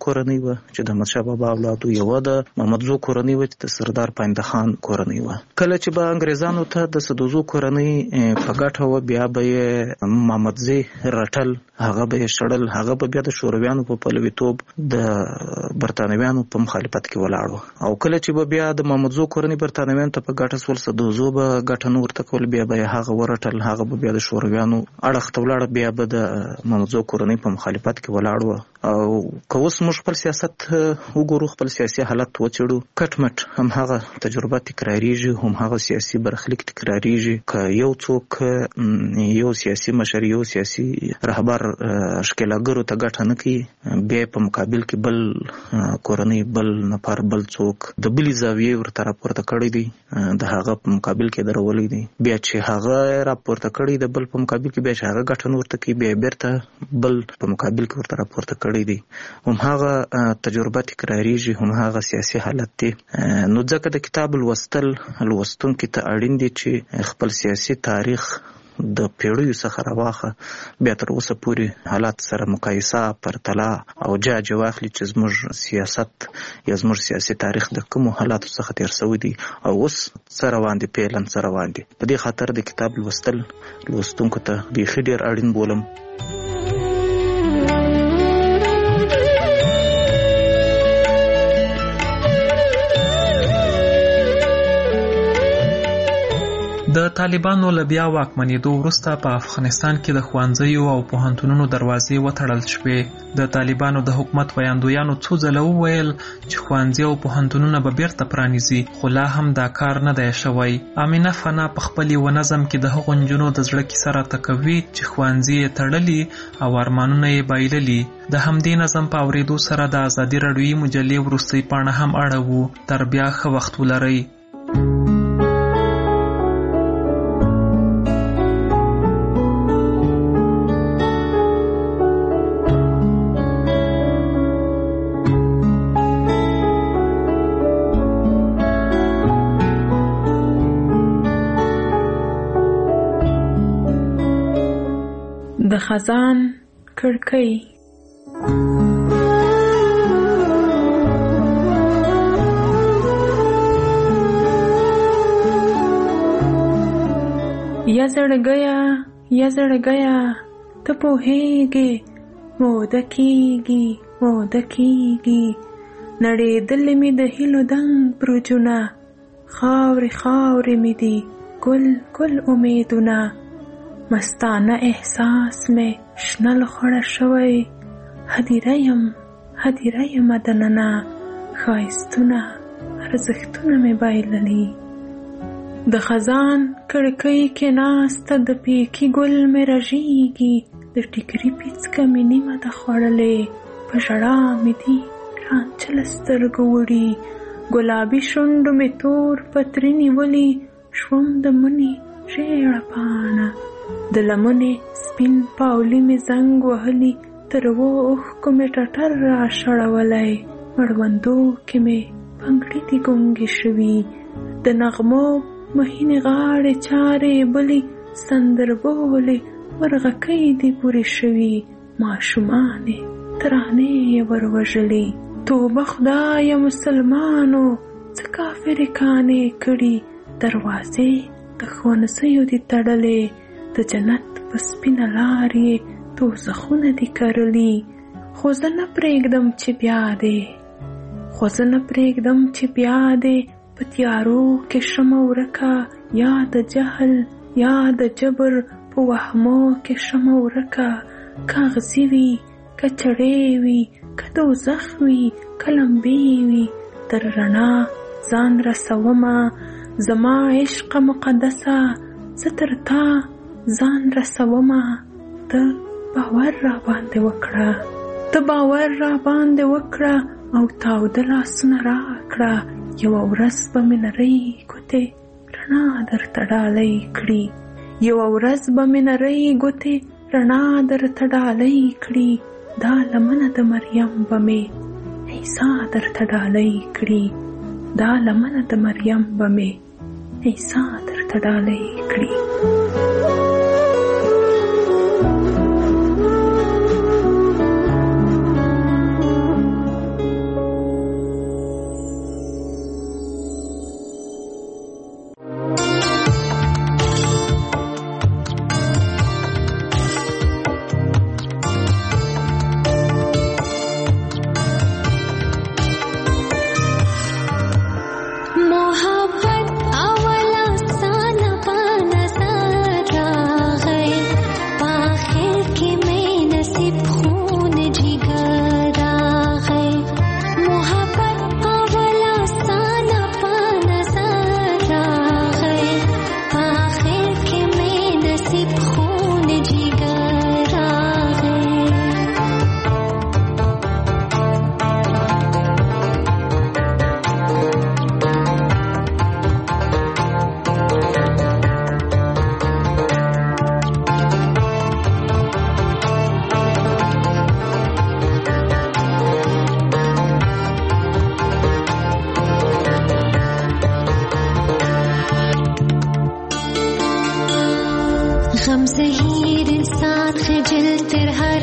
و چې د احمدشاه بابا اولادو. یو د محمدزو کورنۍ و چې د سردار پاینده خان کورنۍ و. کله چې به انګریزانو ته د سدوزو کورنۍ په ګټه و بیا به یې محمدزی رټل، هغه به یې شړل، هغه به بیا د شورویانو په پلویتوب د برتانویانو په مخالفت کې ولاړ و. او کله چې به بیا د محمدزو کورنۍ برتانویانو ته په ګټه سول، سدوزو به ګټه نه ورته کول، بیا به یې هغه ورټل، هغه به بیا د شورویانو اړخ ته ولاړ، بیا به د محمدزو کورنۍ په مخالفت کې ولاړ و. او که اوس موږ خپل سیاست وګورو، خپل سیاسي حالت وڅېړو، کټ مټ هم هغه تجربه تکراریږي، هم هغه سیاسي برخلیک تکراریږي. که یو څوک یو سیاسي مشر، یو سیاسي رهبر ښکېلاګرو ته ګټه نه کوي، بیا په مقابل کې بل کورنۍ، بل نفر، بل څوک د بلې زاویې ورته راپورته کړی دی، د هغه په مقابل کې درولی دی. بیا چې هغه راپورته کړی د بل په مقابل کې، بیا چې هغه ګټه نه ورته کوي، بیا بیرته بل په مقابل کې ورته راپورته کړی دی. هم هغه تجربه تکراریږي، هم هغه سیاسي حالت دی. نو ځکه د کتاب لوستونکي ته اړین دي چې خپل سیاسي تاریخ د پیړیو څخه راواخه، بیا تر اوسه پورې حالات سره مقایسه، پرتله او جاج واخلي چې زموږ سیاست یا زموږ سیاسي تاریخ د کومو حالاتو څخه تیر شوی دی او اوس څه روان دي، فعلا څه روان دي. په دې خاطر د کتاب لوستونکو ته بیخي ډېر اړین بولم. د طالبانو له بیا واکمنېدو وروسته په افغانستان کې د ښوونځیو او پوهنتونونو دروازې وتړل شوې. د طالبانو د حکومت ویاندویانو څو ځله وویل چې ښوونځي او پوهنتونونه به بیرته پرانیزي، خو لا هم دا کار نه دی شوی. امینه فنا په خپل یو نظم کې د هغو نجونو د زړه کیسه راته کوي چې ښوونځي یې تړلي او ارمانونه یې بایللي. د همدې نظم په اورېدو سره د ازادي راډیویي مجلې وروستۍ پاڼه هم اړوو. تر بیا ښه وخت ولرئ. د خزان کړکۍ. یا زړګیا ته پوهېږې، موده کېږي نړېدلې مې د هیلو دنګ برجونه، خاورې مې دي ګل امیدونه، مستانه احساس مې شنه لخوړه شوی، هدیره یم دننه، ښایستونه ارزښتونه مې بایللي. د خزان کړکۍ کې ناسته د پیکي ګل مې رژیږي، د ټیکري پیڅکه مې نیمه ده خوړلې، په ژړا مې دي رانچه له سترګو وړي، ګلابي شونډو مې تور پتري نیولي، شوم د مني ژېړه پاڼه، د لمنې سپین پاولي مې زنګ وهلي، تر اوښکو مې ټټر را شړولی، مړوندو کې مې پنګړي دي ګونګې شوي، د نغمو مهینې غاړې چارې بلې، سندربولې مرغکۍ دي پورې شوي، ماشومانې ترانې یې وروژلې. توبه خدایه مسلمانو څه کافرې کانې کړي، دروازې د ښوونځیو دي تړلې، د جنت په سپینه لار یې دوزخونه دي کرلي. خو زه نه پرېږدم چې بیا دې په تیارو کې شمه ورکه، یا د جهل یا د جبر په وهمو کې شمه ورکه، کاغذي وي که چړې وي که دوزخ وي که لمبې وي، تر رڼا ځان رسومه زما عشق مقدسه، زه تر تا ځان رسومه، ته باور را باندې وکړه او تاوده لاسونه راکړه، یوه ورځ به مې نرۍ ګوتې رڼا درته ډالۍ کړي، دا لمنه د مریم به مې عیسی درته ډالۍ کړي. خاطر هر